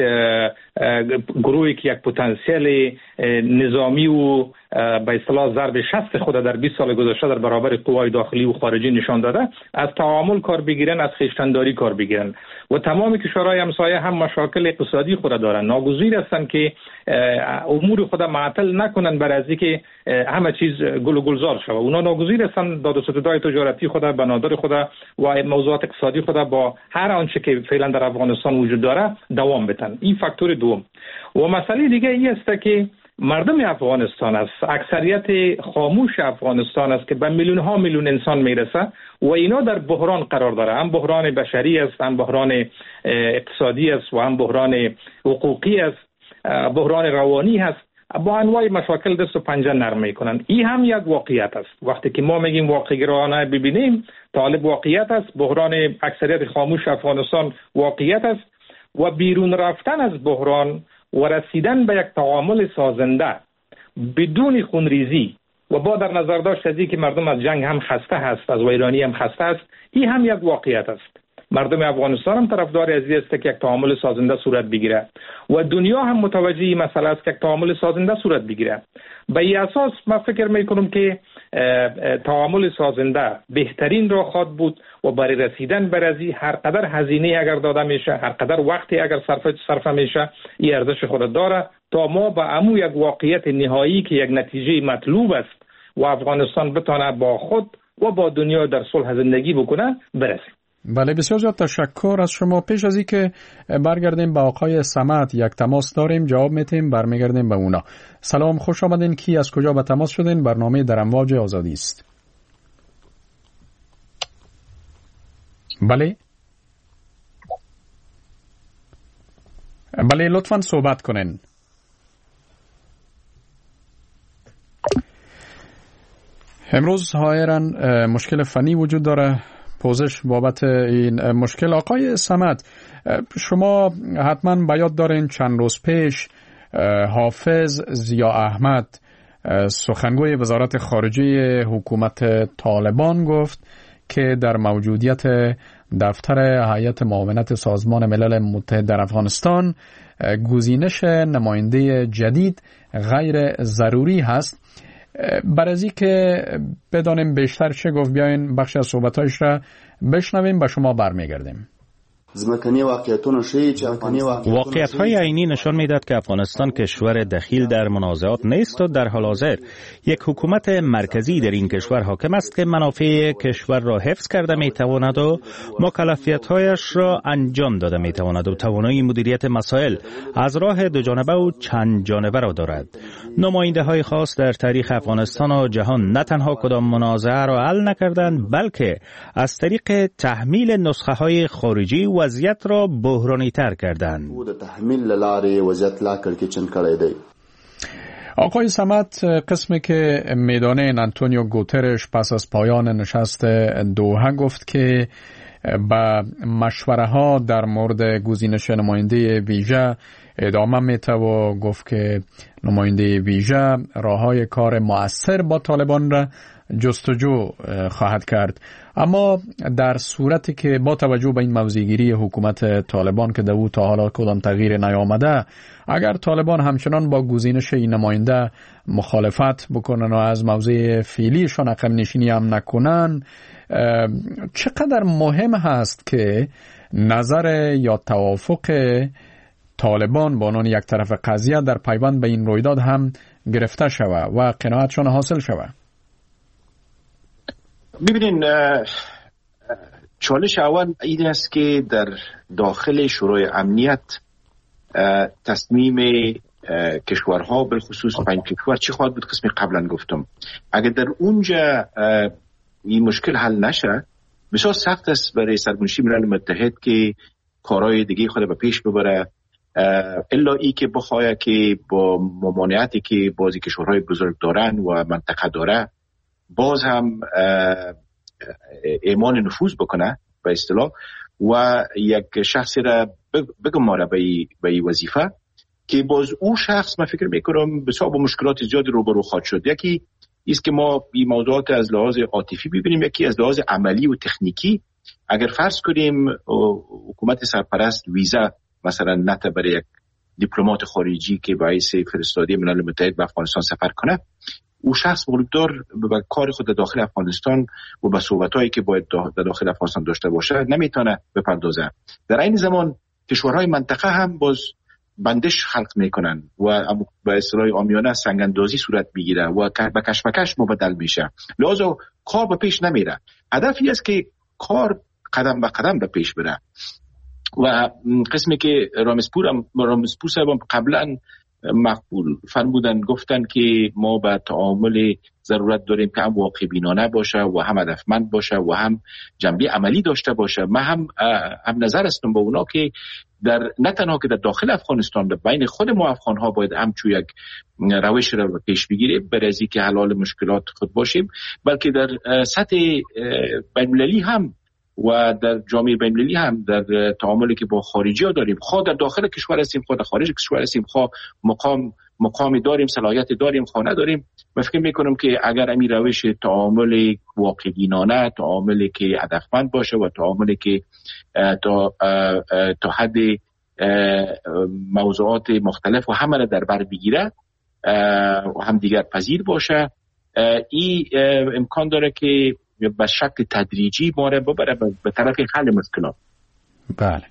گروهی که یک پتانسیل نظامی و به اصطلاح ضرب شست خود در بیست سال گذشته در برابر قوای داخلی و خارجی نشان داده، از تعامل کار بگیرن، از خویشتنداری کار بگیرن و تمام کشورهای همسایه هم مشاکل اقتصادی خود دارن. ناگزیر هستند که امور خود معطل نکنن بر از اینکه همه چیز گل و گلزار شود. اونا ناگزیر هستند داد و ستدهای تجارتی خود، بنادر خود و موضوعات اقتصادی خود با هر آنچه که فعلا در افغانستان وجود داره دوام بدن. این فاکتور دوم. و مسئله دیگه این است که مردم افغانستان است، اکثریت خاموش افغانستان است که به میلیون ها میلیون انسان میرسه و اینا در بحران قرار داره. هم بحران بشری است، هم بحران اقتصادی است و هم بحران حقوقی است، بحران روانی است. با انواع مشاکل دست و پنجه نرم میکنن. این هم یک واقعیت است. وقتی که ما میگیم واقع‌گرایانه ببینیم، طالب واقعیت است، بحران اکثریت خاموش افغانستان واقعیت است و بیرون رفتن از بحران و رسیدن به یک تعامل سازنده بدون خونریزی و با در نظر داشت از که مردم از جنگ هم خسته هست، از ویرانی هم خسته است، این هم یک واقعیت است. مردم افغانستان هم طرفدار از این است که یک تعامل سازنده صورت بگیره و دنیا هم متوجه این مسئله است که یک تعامل سازنده صورت بگیره. به این اساس من فکر میکنم که تعامل سازنده بهترین راه خواهد بود و برای رسیدن بر ازی هر قدر هزینه اگر داده میشه، هر قدر وقتی اگر صرف صرف میشه، این ارزش خود داره تا ما به عمو یک واقعیت نهایی که یک نتیجه مطلوب است و افغانستان بتونه با خود و با دنیا در صلح زندگی بکنه برسیم. بله، بسیار زیاد تشکر از شما. پیش از اینکه برگردیم به آقای صمد یک تماس داریم، جواب میتیم، برمیگردیم به اونا. سلام، خوش آمدین. کی از کجا به تماس شدین؟ برنامه در امواج آزادی است. بله بله لطفاً صحبت کنین. امروز ظاهراً مشکل فنی وجود داره، پوزش بابت این مشکل. آقای صمد، شما حتما به یاد دارین چند روز پیش حافظ ضیا احمد سخنگوی وزارت خارجه حکومت طالبان گفت که در موجودیت دفتر هیئت معاونت سازمان ملل متحد در افغانستان گزینش نماینده جدید غیر ضروری هست. برای از اینکه بدانیم بیشتر چه گفت، بیاین بخش از صحبتایش را بشنویم، به شما برمیگردیم. واقعیت‌های عینی نشان می‌دهد که افغانستان کشور دخیل در منازعات نیست و در حال حاضر یک حکومت مرکزی در این کشور حاکم است که منافع کشور را حفظ کرده می‌تواند و مکلفیت‌هایش را انجام داده می‌تواند و توانایی مدیریت مسائل از راه دو جانبه و چند جانبه را دارد. نماینده‌های خاص در تاریخ افغانستان و جهان نه تنها کدام منازعه را حل نکردند، بلکه از طریق تحمیل نسخه‌های خارجی وضعیت را بحرانی تر کردند. آقای صمد، قسمی که میدانین آنتونیو گوترش پس از پایان نشست دوحه گفت که با مشوره ها در مورد گزینش نماینده ویژه ادامه میته و گفت که نماینده ویژه راههای کار مؤثر با طالبان را جستجو خواهد کرد. اما در صورتی که با توجه به این موضع‌گیری حکومت طالبان که در او تا حالا کدام تغییر نیامده، اگر طالبان همچنان با گزینش این نماینده مخالفت بکنن و از موضع فعلیشان عقب نشینی هم نکنن، چقدر مهم هست که نظر یا توافق طالبان با عنوان یک طرف قضیه در پیوند به این رویداد هم گرفته شود و قناعتشان حاصل شود؟ ببینین، چالش اول این است که در داخل شورای امنیت تصمیم کشورها بالخصوص پنج کشور چی خواهد بود؟ قسمی قبلا گفتم اگر در اونجا این مشکل حل نشه، بسیار سخت است برای سرمنشی ملل متحد که کارهای دیگه خود به پیش ببره، الا ای که بخواه که با ممانعتی که بعضی کشورهای بزرگ دارن و منطقه داره باز هم ایمان نفوذ بکنه به اصطلاح و یک شخصی را بگماره به این وظیفه که باز او شخص من فکر میکنم بسیار با مشکلات زیادی روبرو خواهد شد. یکی ایست که ما این موضوعات از لحاظ عاطفی ببینیم، یکی از لحاظ عملی و تکنیکی. اگر فرض کنیم حکومت سرپرست ویزا مثلا نته برای یک دیپلمات خارجی که باعث فرستادی ملل متحد به افغانستان سفر کنه، او شخص مولدار به کار خود داخل افغانستان و به صحبتایی که باید در داخل افغانستان داشته باشه نمیتونه بپردازه. در این زمان کشورهای منطقه هم باز بندش خلق میکنن و به اصطلاح عامیانه سنگاندازی صورت میگیره و به کشمکش مبدل میشه، لذا کار به پیش نمیره. هدفی است که کار قدم به قدم به پیش بره و قسمی که رامسپور هم رامسپور صاحب قبلا مقبول فرمودن، گفتن که ما به تعامل ضرورت داریم که هم واقع بینانه باشه و هم هدفمند باشه و هم جنبه عملی داشته باشه. من هم هم نظر هستم با اونا که در نه تنها که در داخل افغانستان در بین خود ما افغان ها باید همچو یک روش رو پیش بگیریم برای از اینکه حلال مشکلات خود باشیم، بلکه در سطح بین‌المللی هم و در جامعه بین‌المللی هم در تعاملی که با خارجی ها داریم، خواه در داخل کشور هستیم خواه در خارج کشور هستیم، خواه مقام مقامی داریم صلاحیت داریم خواه نداریم، من فکر میکنم که اگر این روش تعامل واقع‌بینانه، تعاملی که هدفمند باشه و تعاملی که تا تا حد موضوعات مختلف و همه را در بر بگیره و هم دیگر پذیر باشه، این امکان داره که به شکل تدریجی ما را ببره به طرف حل مشکلات. بله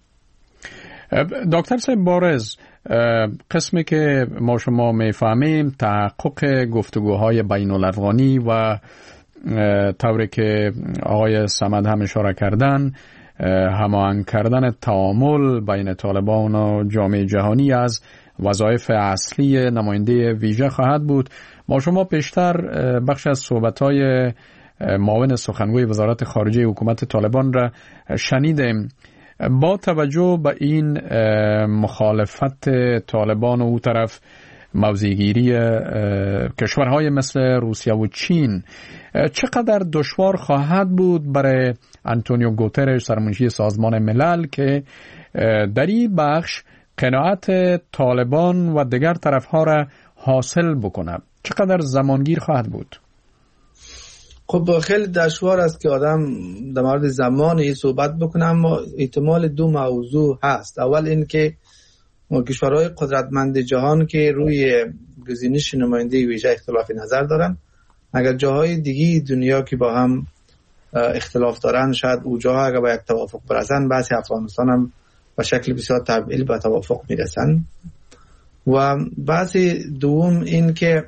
دکتر صاحب بارز، قسمی که ما شما میفهمیم تحقق گفتگوهای بین الافغانی و طوری که آقای صمد هم اشاره کردن هماهنگ کردن تعامل بین طالبان و جامعه جهانی از وظایف اصلی نماینده ویژه خواهد بود. ما شما پیشتر بخش از صحبت‌های معاون سخنگوی وزارت خارجه حکومت طالبان را شنیدیم. با توجه به این مخالفت طالبان و او طرف موضع‌گیری کشورهای مثل روسیه و چین، چقدر دشوار خواهد بود برای آنتونیو گوترش سرمنشی سازمان ملل که در این بخش قناعت طالبان و دیگر طرفها را حاصل بکنه؟ چقدر زمانگیر خواهد بود؟ خب خیلی دشوار است که آدم در مورد زمانی صحبت بکنه، اما احتمال دو موضوع هست. اول این که کشورهای قدرتمند جهان که روی گزینش نماینده ویژه اختلاف نظر دارن، اگر جاهای دیگی دنیا که با هم اختلاف دارن شاید اونجاها اگر با یک توافق برسن، بحث افغانستان هم به شکل بسیار طبیعی به توافق میرسن. و بحث دوم این که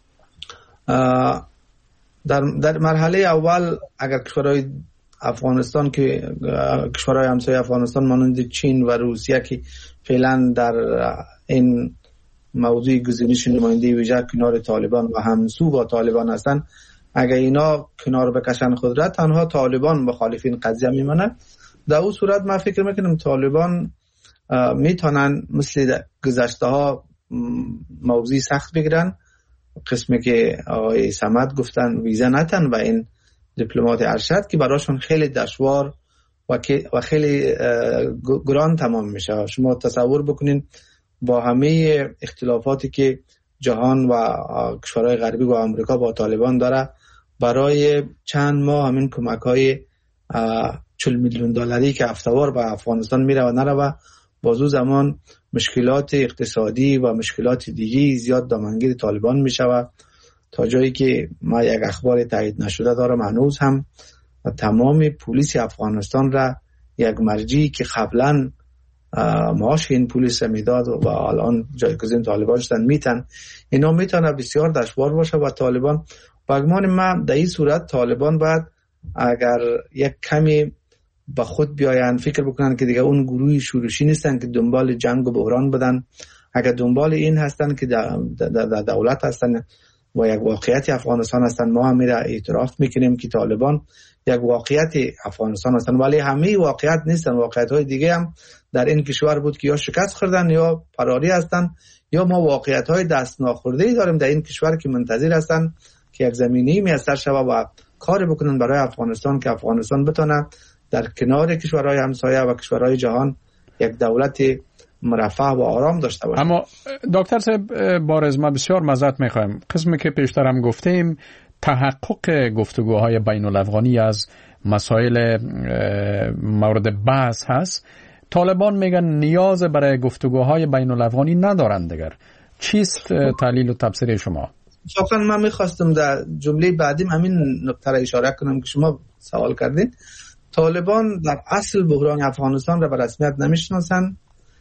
در در مرحله اول اگر کشورهای افغانستان که کشورهای همسایه افغانستان مانند چین و روسیه که فعلا در این موضوع گزینش نماینده ویژه کنار طالبان و همسو با طالبان هستن، اگر اینا کنار بکشن خود را تنها طالبان مخالفین قضیه میمونه. در اون صورت من فکر میکنم طالبان میتونن مثل گذشته ها موضوع سخت بگیرن، قسمی که آقای صمد گفتن ویزا نتن و این دیپلمات ارشد که براشون خیلی دشوار و خیلی گران تمام میشه. شما تصور بکنین با همه اختلافاتی که جهان و کشورهای غربی و آمریکا با طالبان داره، برای چند ماه همین کمک های چهل میلیون دلاری که هفته‌وار به افغانستان میره و نره و بازو زمان مشکلات اقتصادی و مشکلات دیگی زیاد دامنگیر طالبان میشه و تا جایی که ما یک اخبار تایید نشده دارم هنوز هم تمام پلیس افغانستان را یک مرجعی که قبلا معاش این پلیس میداد و الان جایگزین طالبان شدن میتن، اینا میتونه بسیار دشوار باشه و طالبان بگمان من در این صورت طالبان باید اگر یک کمی با خود بیاین فکر بکنن که دیگه اون گروه شورشی نیستن که دنبال جنگ و بحران بدن، اگر دنبال این هستن که در دولت هستن و یک واقعیت افغانستان هستند. ما هم میره اعتراف میکنیم که طالبان یک واقعیت افغانستان هستند، ولی همه واقعیت نیستن. واقعیت های دیگه هم در این کشور بود که یا شکست خوردن یا فراری هستند، یا ما واقعیت های دست ناخورده‌ای داریم در این کشور که منتظر هستند که یک زمینی میسر شود و کار بکنن برای افغانستان که افغانستان بتونه در کنار کشورهای همسایه و کشورهای جهان یک دولت مرفه و آرام داشته باشه. اما دکتر صاحب بارز، ما بسیار معذرت میخوایم، قسمی که پیشتر هم گفتیم تحقق گفتگوهای بین الافغانی از مسائل مورد بحث هست. طالبان میگن نیاز برای گفتگوهای بین الافغانی ندارند. دیگر چیست تحلیل و تفسیر شما؟ واقعا من میخواستم در جمله بعدیم همین نکته را اشاره کنم که شما سوال کردین. طالبان در اصل بحران افغانستان را به رسمیت نمیشناسن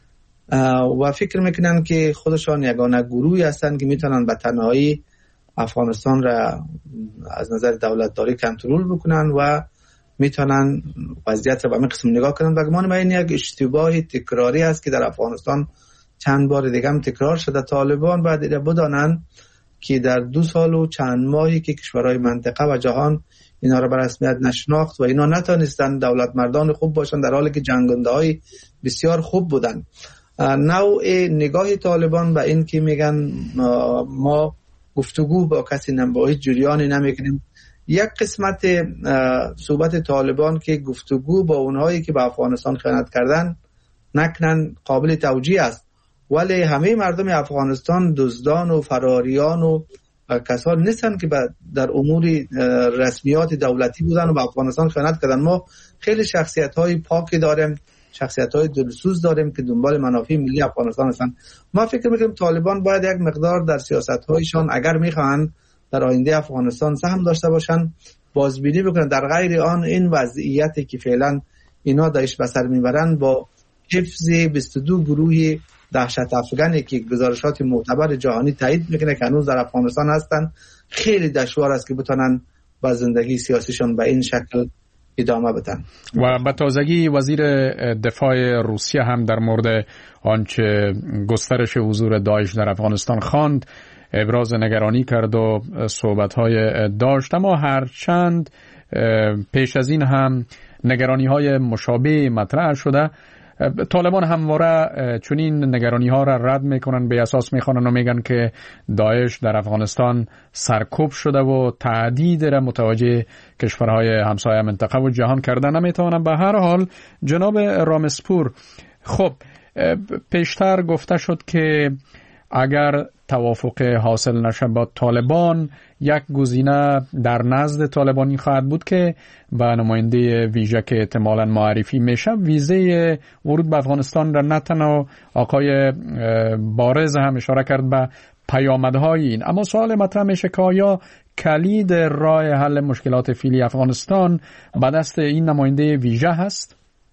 و فکر میکنن که خودشان یگانه گروهی هستن که میتونن به تنهایی افغانستان را از نظر دولتداری کنترل بکنن و میتونن وضعیت را به این قسم نگاه کنن. و گمان من این یک اشتباه تکراری است که در افغانستان چند بار دیگه هم تکرار شده. طالبان باید بدانن که در دو سال و چند ماهی که کشورهای منطقه و جهان اینا را به رسمیت نشناخت و اینا نتونستن دولت مردان خوب باشن در حالی که جنگنده های بسیار خوب بودن. نوع نگاه طالبان به این که میگن ما گفتگو با کسی نم با هیچ جریانی نمیکنیم، یک قسمت صحبت طالبان که گفتگو با اونهایی که به افغانستان خیانت کردن نکنن قابل توجیه است، ولی همه مردم افغانستان دزدان و فراریان و کسان نیستن که در امور رسمیات دولتی بودن و به افغانستان خیانت کردن. ما خیلی شخصیت های پاکی داریم، شخصیت های دلسوز داریم که دنبال منافع ملی افغانستان هستن. ما فکر میکنیم طالبان باید یک مقدار در سیاست هایشان اگر میخوان در آینده افغانستان سهم داشته باشن بازبینی بکنن. در غیر آن این وضعیتی که فعلا اینا دایش به سر میبرن با حفظ بیست و دو گروه دهشت افغانی که گزارشات معتبر جهانی تایید میکنه که هنوز در افغانستان هستن، خیلی دشوار است که بتونن با زندگی سیاسیشون به این شکل ادامه بدن. و به تازگی وزیر دفاع روسیه هم در مورد آنچه گسترش حضور داعش در افغانستان خواند ابراز نگرانی کرد و صحبت‌های داشت. اما هرچند پیش از این هم نگرانی‌های مشابه مطرح شده، طالبان همواره چنین نگرانی‌ها را رد میکنن، به اساس میخوانن و میگن که داعش در افغانستان سرکوب شده و تهدید را متوجه کشورهای همسایه منطقه و جهان کردن نمیتوانن. به هر حال جناب رامسپور، خب پیشتر گفته شد که اگر توافق حاصل نشه با طالبان، یک گزینه در نزد طالبانی خواهد بود که به نماینده ویژه که احتمالاً معرفی میشه ویزه ورود به افغانستان را نه تنها آقای بارز هم اشاره کرد به پیامدهای این. اما سوال مطرح میشه که آیا کلید راه حل مشکلات فعلی افغانستان به دست این نماینده ویژه هست؟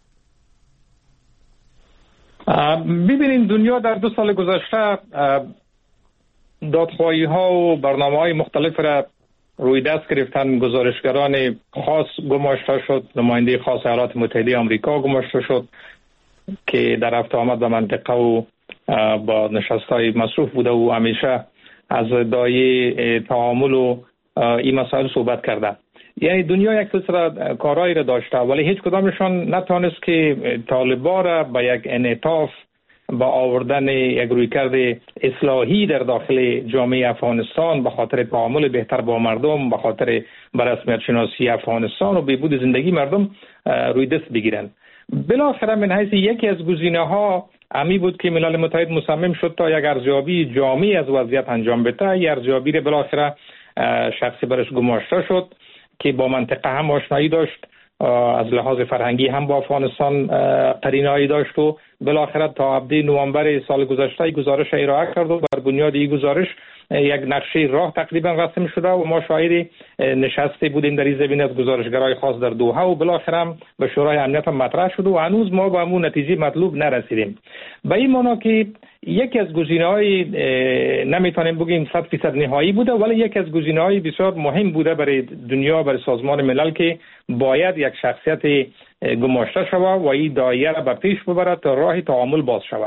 ببینید، دنیا در دو سال گذشته دادخواهی ها و برنامه های مختلف را روی دست گرفتن. گزارشگران خاص گماشته شد، نماینده خاص ایالات متحده آمریکا گماشته شد که در رفت آمد به منطقه و با نشست‌های مصروف بوده و همیشه از دایه تعامل و این مسائل صحبت کرده. یعنی دنیا یک سلسله کارهایی را داشته، ولی هیچ کدامشان نتوانست که طالبان را به یک انعطاف با آوردن یک رویکرد اصلاحی در داخل جامعه افغانستان به خاطر تعامل بهتر با مردم، به خاطر به رسمیت شناسی افغانستان و بهبود زندگی مردم روی دست بگیرند. بالاخره من حیث یکی از گزینه‌ها امی بود که ملل متحد مصمم شد تا یک ارزیابی جامعی از وضعیت انجام بده. یک ارزیابی را بالاخره شخصی برش گماشته شد که با منطقه هم آشنایی داشت، از لحاظ فرهنگی هم با افغانستان قرینه‌ای داشت و بالاخره تا هفده نوامبر سال گذشته گزارش ارائه کرد و بر بنیاد این گزارش یک نقشه راه تقریبا رسم شده و ما شاهد نشسته بودیم در این زمینه از گزارشگرای خاص در دوحه و بالاخره هم به شورای امنیت هم مطرح شد و هنوز ما به همون نتیجه مطلوب نرسیدیم. به این معنا که یکی از گزینه‌های نمیتونیم بگیم صد فیصد نهایی بوده، ولی یکی از گزینه‌های بسیار مهم بوده برای دنیا، برای سازمان ملل که باید یک شخصیت گماشته شود و این دایره را به پیش ببرد تا راه تعامل باز شود.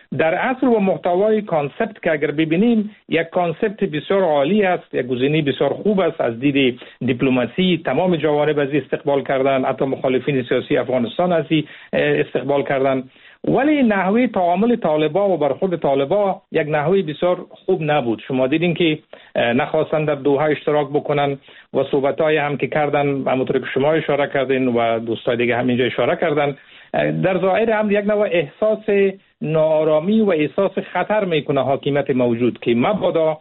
در اصل و محتوای کانسپت که اگر ببینیم یک کانسپت بسیار عالی است، یک گزینه بسیار خوب است از دید دیپلماسی. تمام جوانب از استقبال کردن، حتی مخالفین سیاسی افغانستان از استقبال کردن، ولی نحوه تعامل طالبا و برخورد طالبا یک نحوه بسیار خوب نبود. شما دیدین که نخواستن در دوحه اشتراک بکنن و صحبت‌های هم که کردن همونطور که شما اشاره کردین و دوستای دیگه همینجا اشاره کردن، در ظاهر هم یک نوع احساس ناآرامی و احساس خطر میکنه حاکمیت موجود که مبادا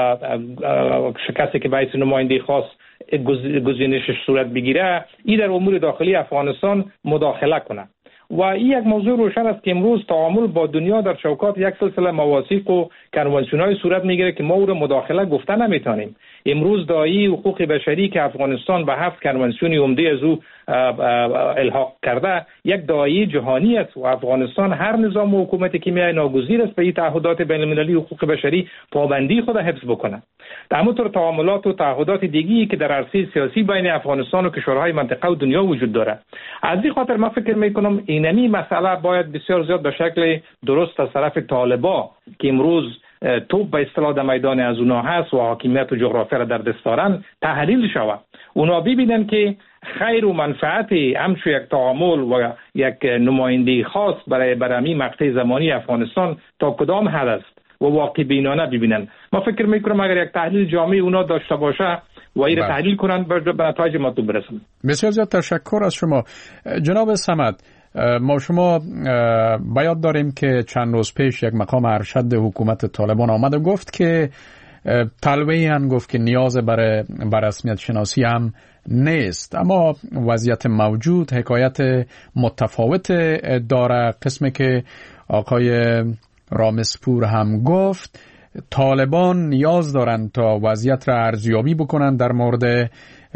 شکستی که باعث نماینده خاص گزینشش صورت بگیره این در امور داخلی افغانستان مداخله کنه. و این یک موضوع روشن است که امروز تعامل با دنیا در چوکات یک سلسله مواثیق و کنوانسیون‌های صورت میگیره که ما او را مداخله گفته نمیتونیم. امروز دایی حقوق بشری که افغانستان به هفت کنوانسیون عمده از او الحاق کرده یک دایی جهانی است و افغانستان هر نظام و حکومتی که میای ناگزیر است به این تعهدات بین المللی حقوق بشری پابندی خود حفظ بکنه. در همونطور تعاملات و تعهدات دیگه‌ای که در عرصه سیاسی بین افغانستان و کشورهای منطقه و دنیا وجود داره. از این خاطر من فکر میکنم اینمی مسئله باید بسیار زیاد به شکل درست از طرف طالبا که امروز توپ به اصطلاح در میدان از اونا هست و حاکمیت و جغرافیا را در دست دارن تحلیل شود. اونا ببینن که خیر و منفعت همچون یک تعامل و یک نماینده خاص برای برمی مقطع زمانی افغانستان تا کدام حد است و واقع بینانه ببینن. ما فکر میکنم اگر یک تحلیل جامع اونا داشته باشه و این را تحلیل کنن به نتایج مطلوب برسن. بسیار زیاد تشکر از شما جناب صمد. ما شما بیاد داریم که چند روز پیش یک مقام ارشد حکومت طالبان آمد و گفت که طالبان گفت که نیاز برای رسمیت شناسی هم نیست، اما وضعیت موجود حکایت متفاوت داره. قسمی که آقای رامسپور هم گفت طالبان نیاز دارند تا وضعیت را ارزیابی بکنن در مورد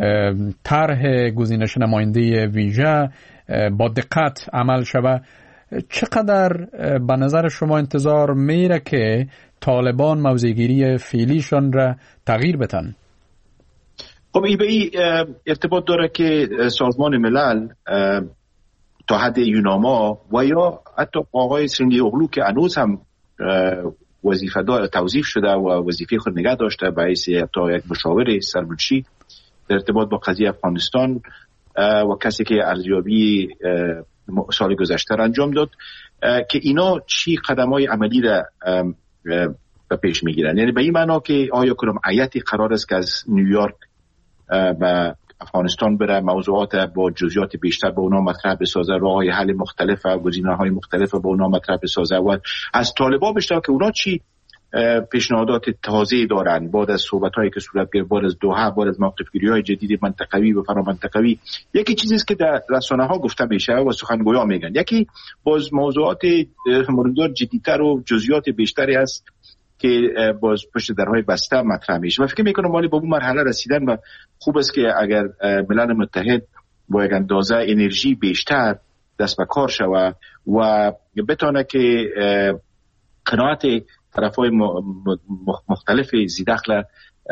طرح گزینش نماینده ویژه با دقت عمل شود. چقدر به نظر شما انتظار میره که طالبان موضع‌گیری فعلیشان را تغییر بدن؟ خب این به این ارتباط داره که سازمان ملل تا حد یوناما و یا حتی آقای سنگی اغلو که هنوز هم وظیفه دار توظیف شده و وظیفه خود نگه داشته به حیث تا یک مشاور سرمنشی در ارتباط با قضیه افغانستان و کسی که ارزیابی سال گذشته را انجام داد که اینا چی قدم‌های عملی را به پیش میگیرن. یعنی به این معنا که آیا کدام هیئتی قرار است که از نیویورک به افغانستان بره، موضوعات با جزئیات بیشتر به اونا مطرح بسازه، راه‌های حل مختلف و گزینه‌های مختلف به اونا مطرح بسازه و از طالبان بشنوه که اونا چی پیشنهادات تازه دارن بعد از صحبت‌هایی که صورت گرفت، بعد از دوحه، بعد از موقف‌گیری‌های جدید منطقوی و فرامنطقوی. یکی چیزی است که در رسانه‌ها گفته میشه و سخنگویان میگن، یکی باز موضوعات موردار جدی‌تر و جزئیات بیشتری است که باز پشت درهای بسته مطرح میشه. من فکر میکنم ولی با اون مرحله رسیدن و خوب است که اگر ملل متحد با یک اندازه انرژی بیشتر دست به کار شود و بتونه که قناعت طرفای مختلف زیدخل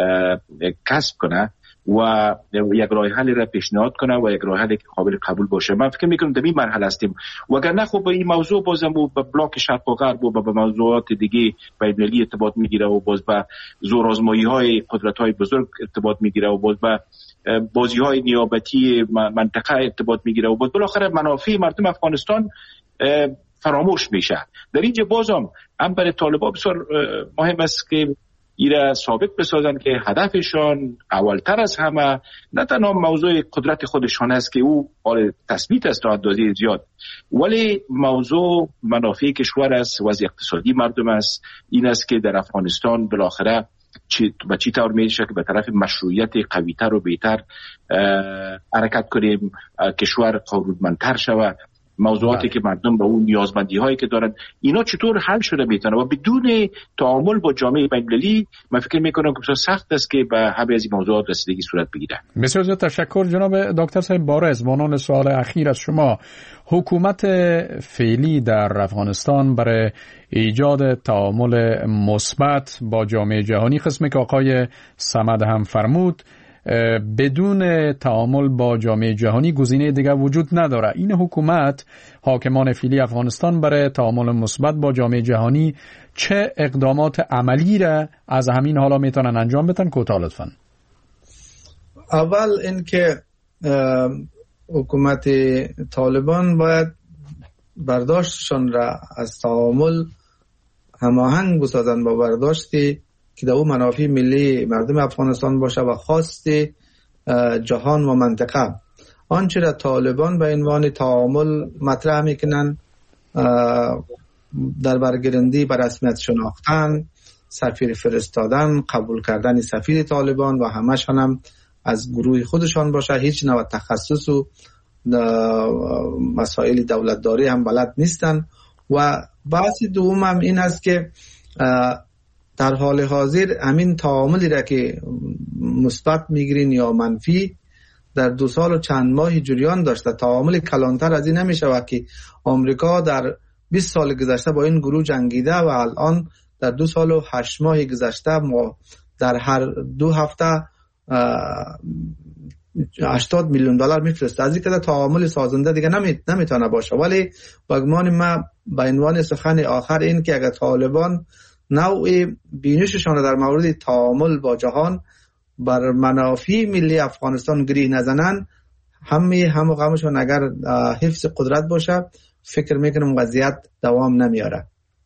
کسب کنه و یک راه حلی را پیشنهاد کنه و یک راه حلی که قابل قبول باشه. من فکر میکنم در این مرحله هستیم. وگرنه خب این موضوع بازم به بلاک شرق و غرب و به موضوعات دیگه بین‌المللی ارتباط میگیره و باز به زورآزمایی‌های قدرت‌های بزرگ ارتباط میگیره و باز به بازی‌های نیابتی منطقه ارتباط میگیره و باز بالاخره منافع مردم افغانستان فراموش میشه. در اینجا بازم هم برای طالبان بسیار مهم است که ایره ثابت بسازن که هدفشان اولتر از همه نه تنها موضوع قدرت خودشان است که او حال تثبیت است تا اندازه زیاد، ولی موضوع منافع کشور است، وضع اقتصادی مردم است. این است که در افغانستان بالاخره چی به چی طور میشه که به طرف مشروعیت قوی‌تر و بهتر حرکت کنیم، کشور قانونمندتر شود، موضوعاتی که مردم به اون نیازمندی هایی که دارن اینا چطور حل شده میتونه و بدون تعامل با جامعه بین‌المللی من فکر میکنم که بسیار سخت است که به همه از این موضوعات رسیدگی صورت بگیره. بسیار زیاد تشکر جناب دکتر صاحب بارز. مانون سوال اخیر از شما، حکومت فعلی در افغانستان برای ایجاد تعامل مثبت با جامعه جهانی، قسمی که آقای صمد هم فرمود، بدون تعامل با جامعه جهانی گزینه دیگر وجود نداره. این حکومت حاکمان فعلی افغانستان برای تعامل مثبت با جامعه جهانی چه اقدامات عملی را از همین حالا میتونن انجام بدن؟ کوتاه لطفاً. اول اینکه حکومت طالبان باید برداشتشان را از تعامل هماهنگ بسازن با برداشتی که در اون منافع ملی مردم افغانستان باشه و خواست جهان و منطقه. آنچه را طالبان به عنوان تعامل مطرح میکنن، در برگرندی بر رسمیت شناختن، سفیر فرستادن، قبول کردن سفیر طالبان و همشان هم از گروه خودشان باشه، هیچ نوع تخصص و مسائل دولتداری هم بلد نیستن. و بحث دوم هم این است که در حال حاضر همین تعاملی را که مثبت میگیرین یا منفی در دو سال و چند ماه جریان داشته. تعامل کلانتر از این نمیشه که آمریکا در بیست سال گذشته با این گروه جنگیده و الان در دو سال و هشت ماه گذشته ما در هر دو هفته هشتاد میلیون دلار میفرسته. از این که تعامل سازنده دیگه نمی نمیتونه باشه. ولی بگمان ما به عنوان سخن آخر این که اگر طالبان نوع بینششان در مورد تعامل با جهان بر منافع ملی افغانستان گریه نزنن، همه هم غمشون اگر حفظ قدرت باشه، فکر میکنم وضعیت دوام نمیاره.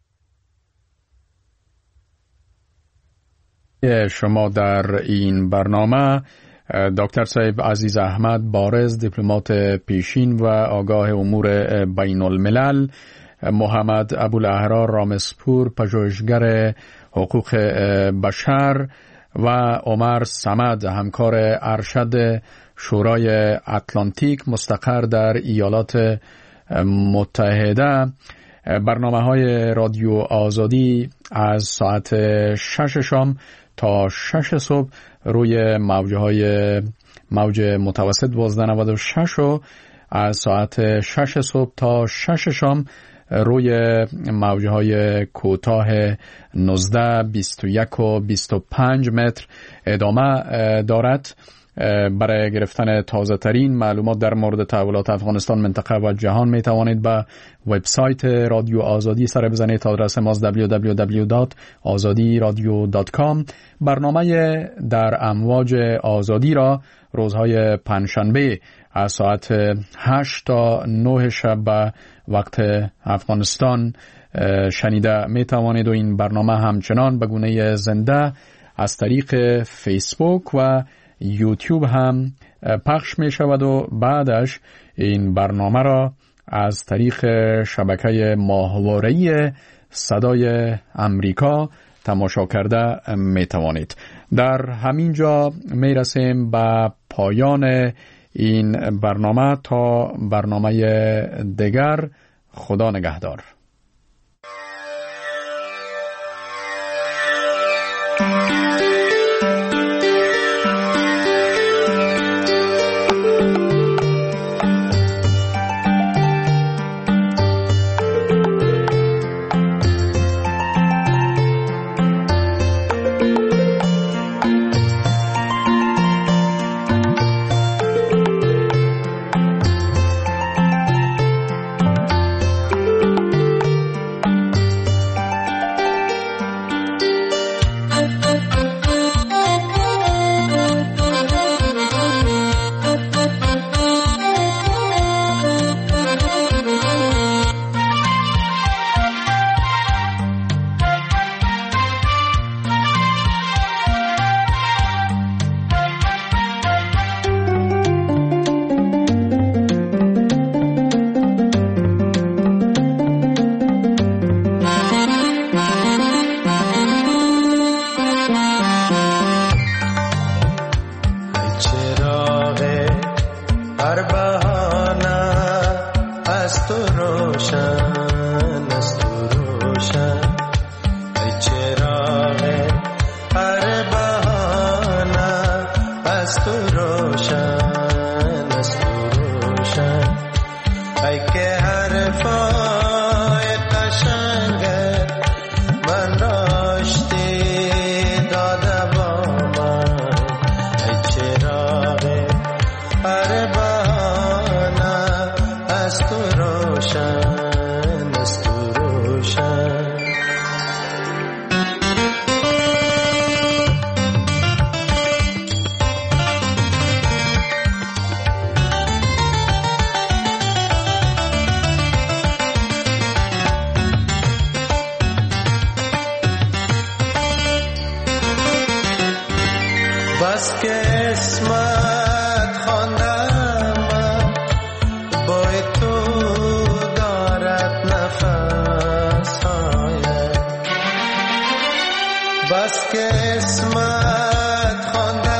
شما در این برنامه دکتر صاحب عزیز احمد بارز، دیپلمات پیشین و آگاه امور بین الملل، محمد ابوالاحرار رامسپور، پژوهشگر حقوق بشر، و عمر صمد، همکار ارشد شورای اتلانتیک مستقر در ایالات متحده. برنامه های رادیو آزادی از ساعت شش شام تا شش صبح روی موجه های موج متوسط دوازده نود و شش و از ساعت شش صبح تا شش شام روی موجه های کوتاه نوزده، بیست و یک و بیست و پنج متر ادامه دارد. برای گرفتن تازه ترین معلومات در مورد تحولات افغانستان، منطقه و جهان می توانید به وبسایت رادیو آزادی سر بزنید. آدرس ما دبلیو دبلیو دبلیو دات آزادی رادیو دات کام. برنامه در امواج آزادی را روزهای پنجشنبه از ساعت هشت تا نه شب وقت افغانستان شنیده می توانید و این برنامه همچنان به گونه زنده از طریق فیسبوک و یوتیوب هم پخش می شود و بعدش این برنامه را از طریق شبکه ماهواره‌ای صدای امریکا تماشا کرده می توانید. در همین جا می رسیم به پایان این برنامه. تا برنامه دیگر، خدا نگهدار. بس که اسمت خواندم با تو دارد نفس های بس که اسمت خواندم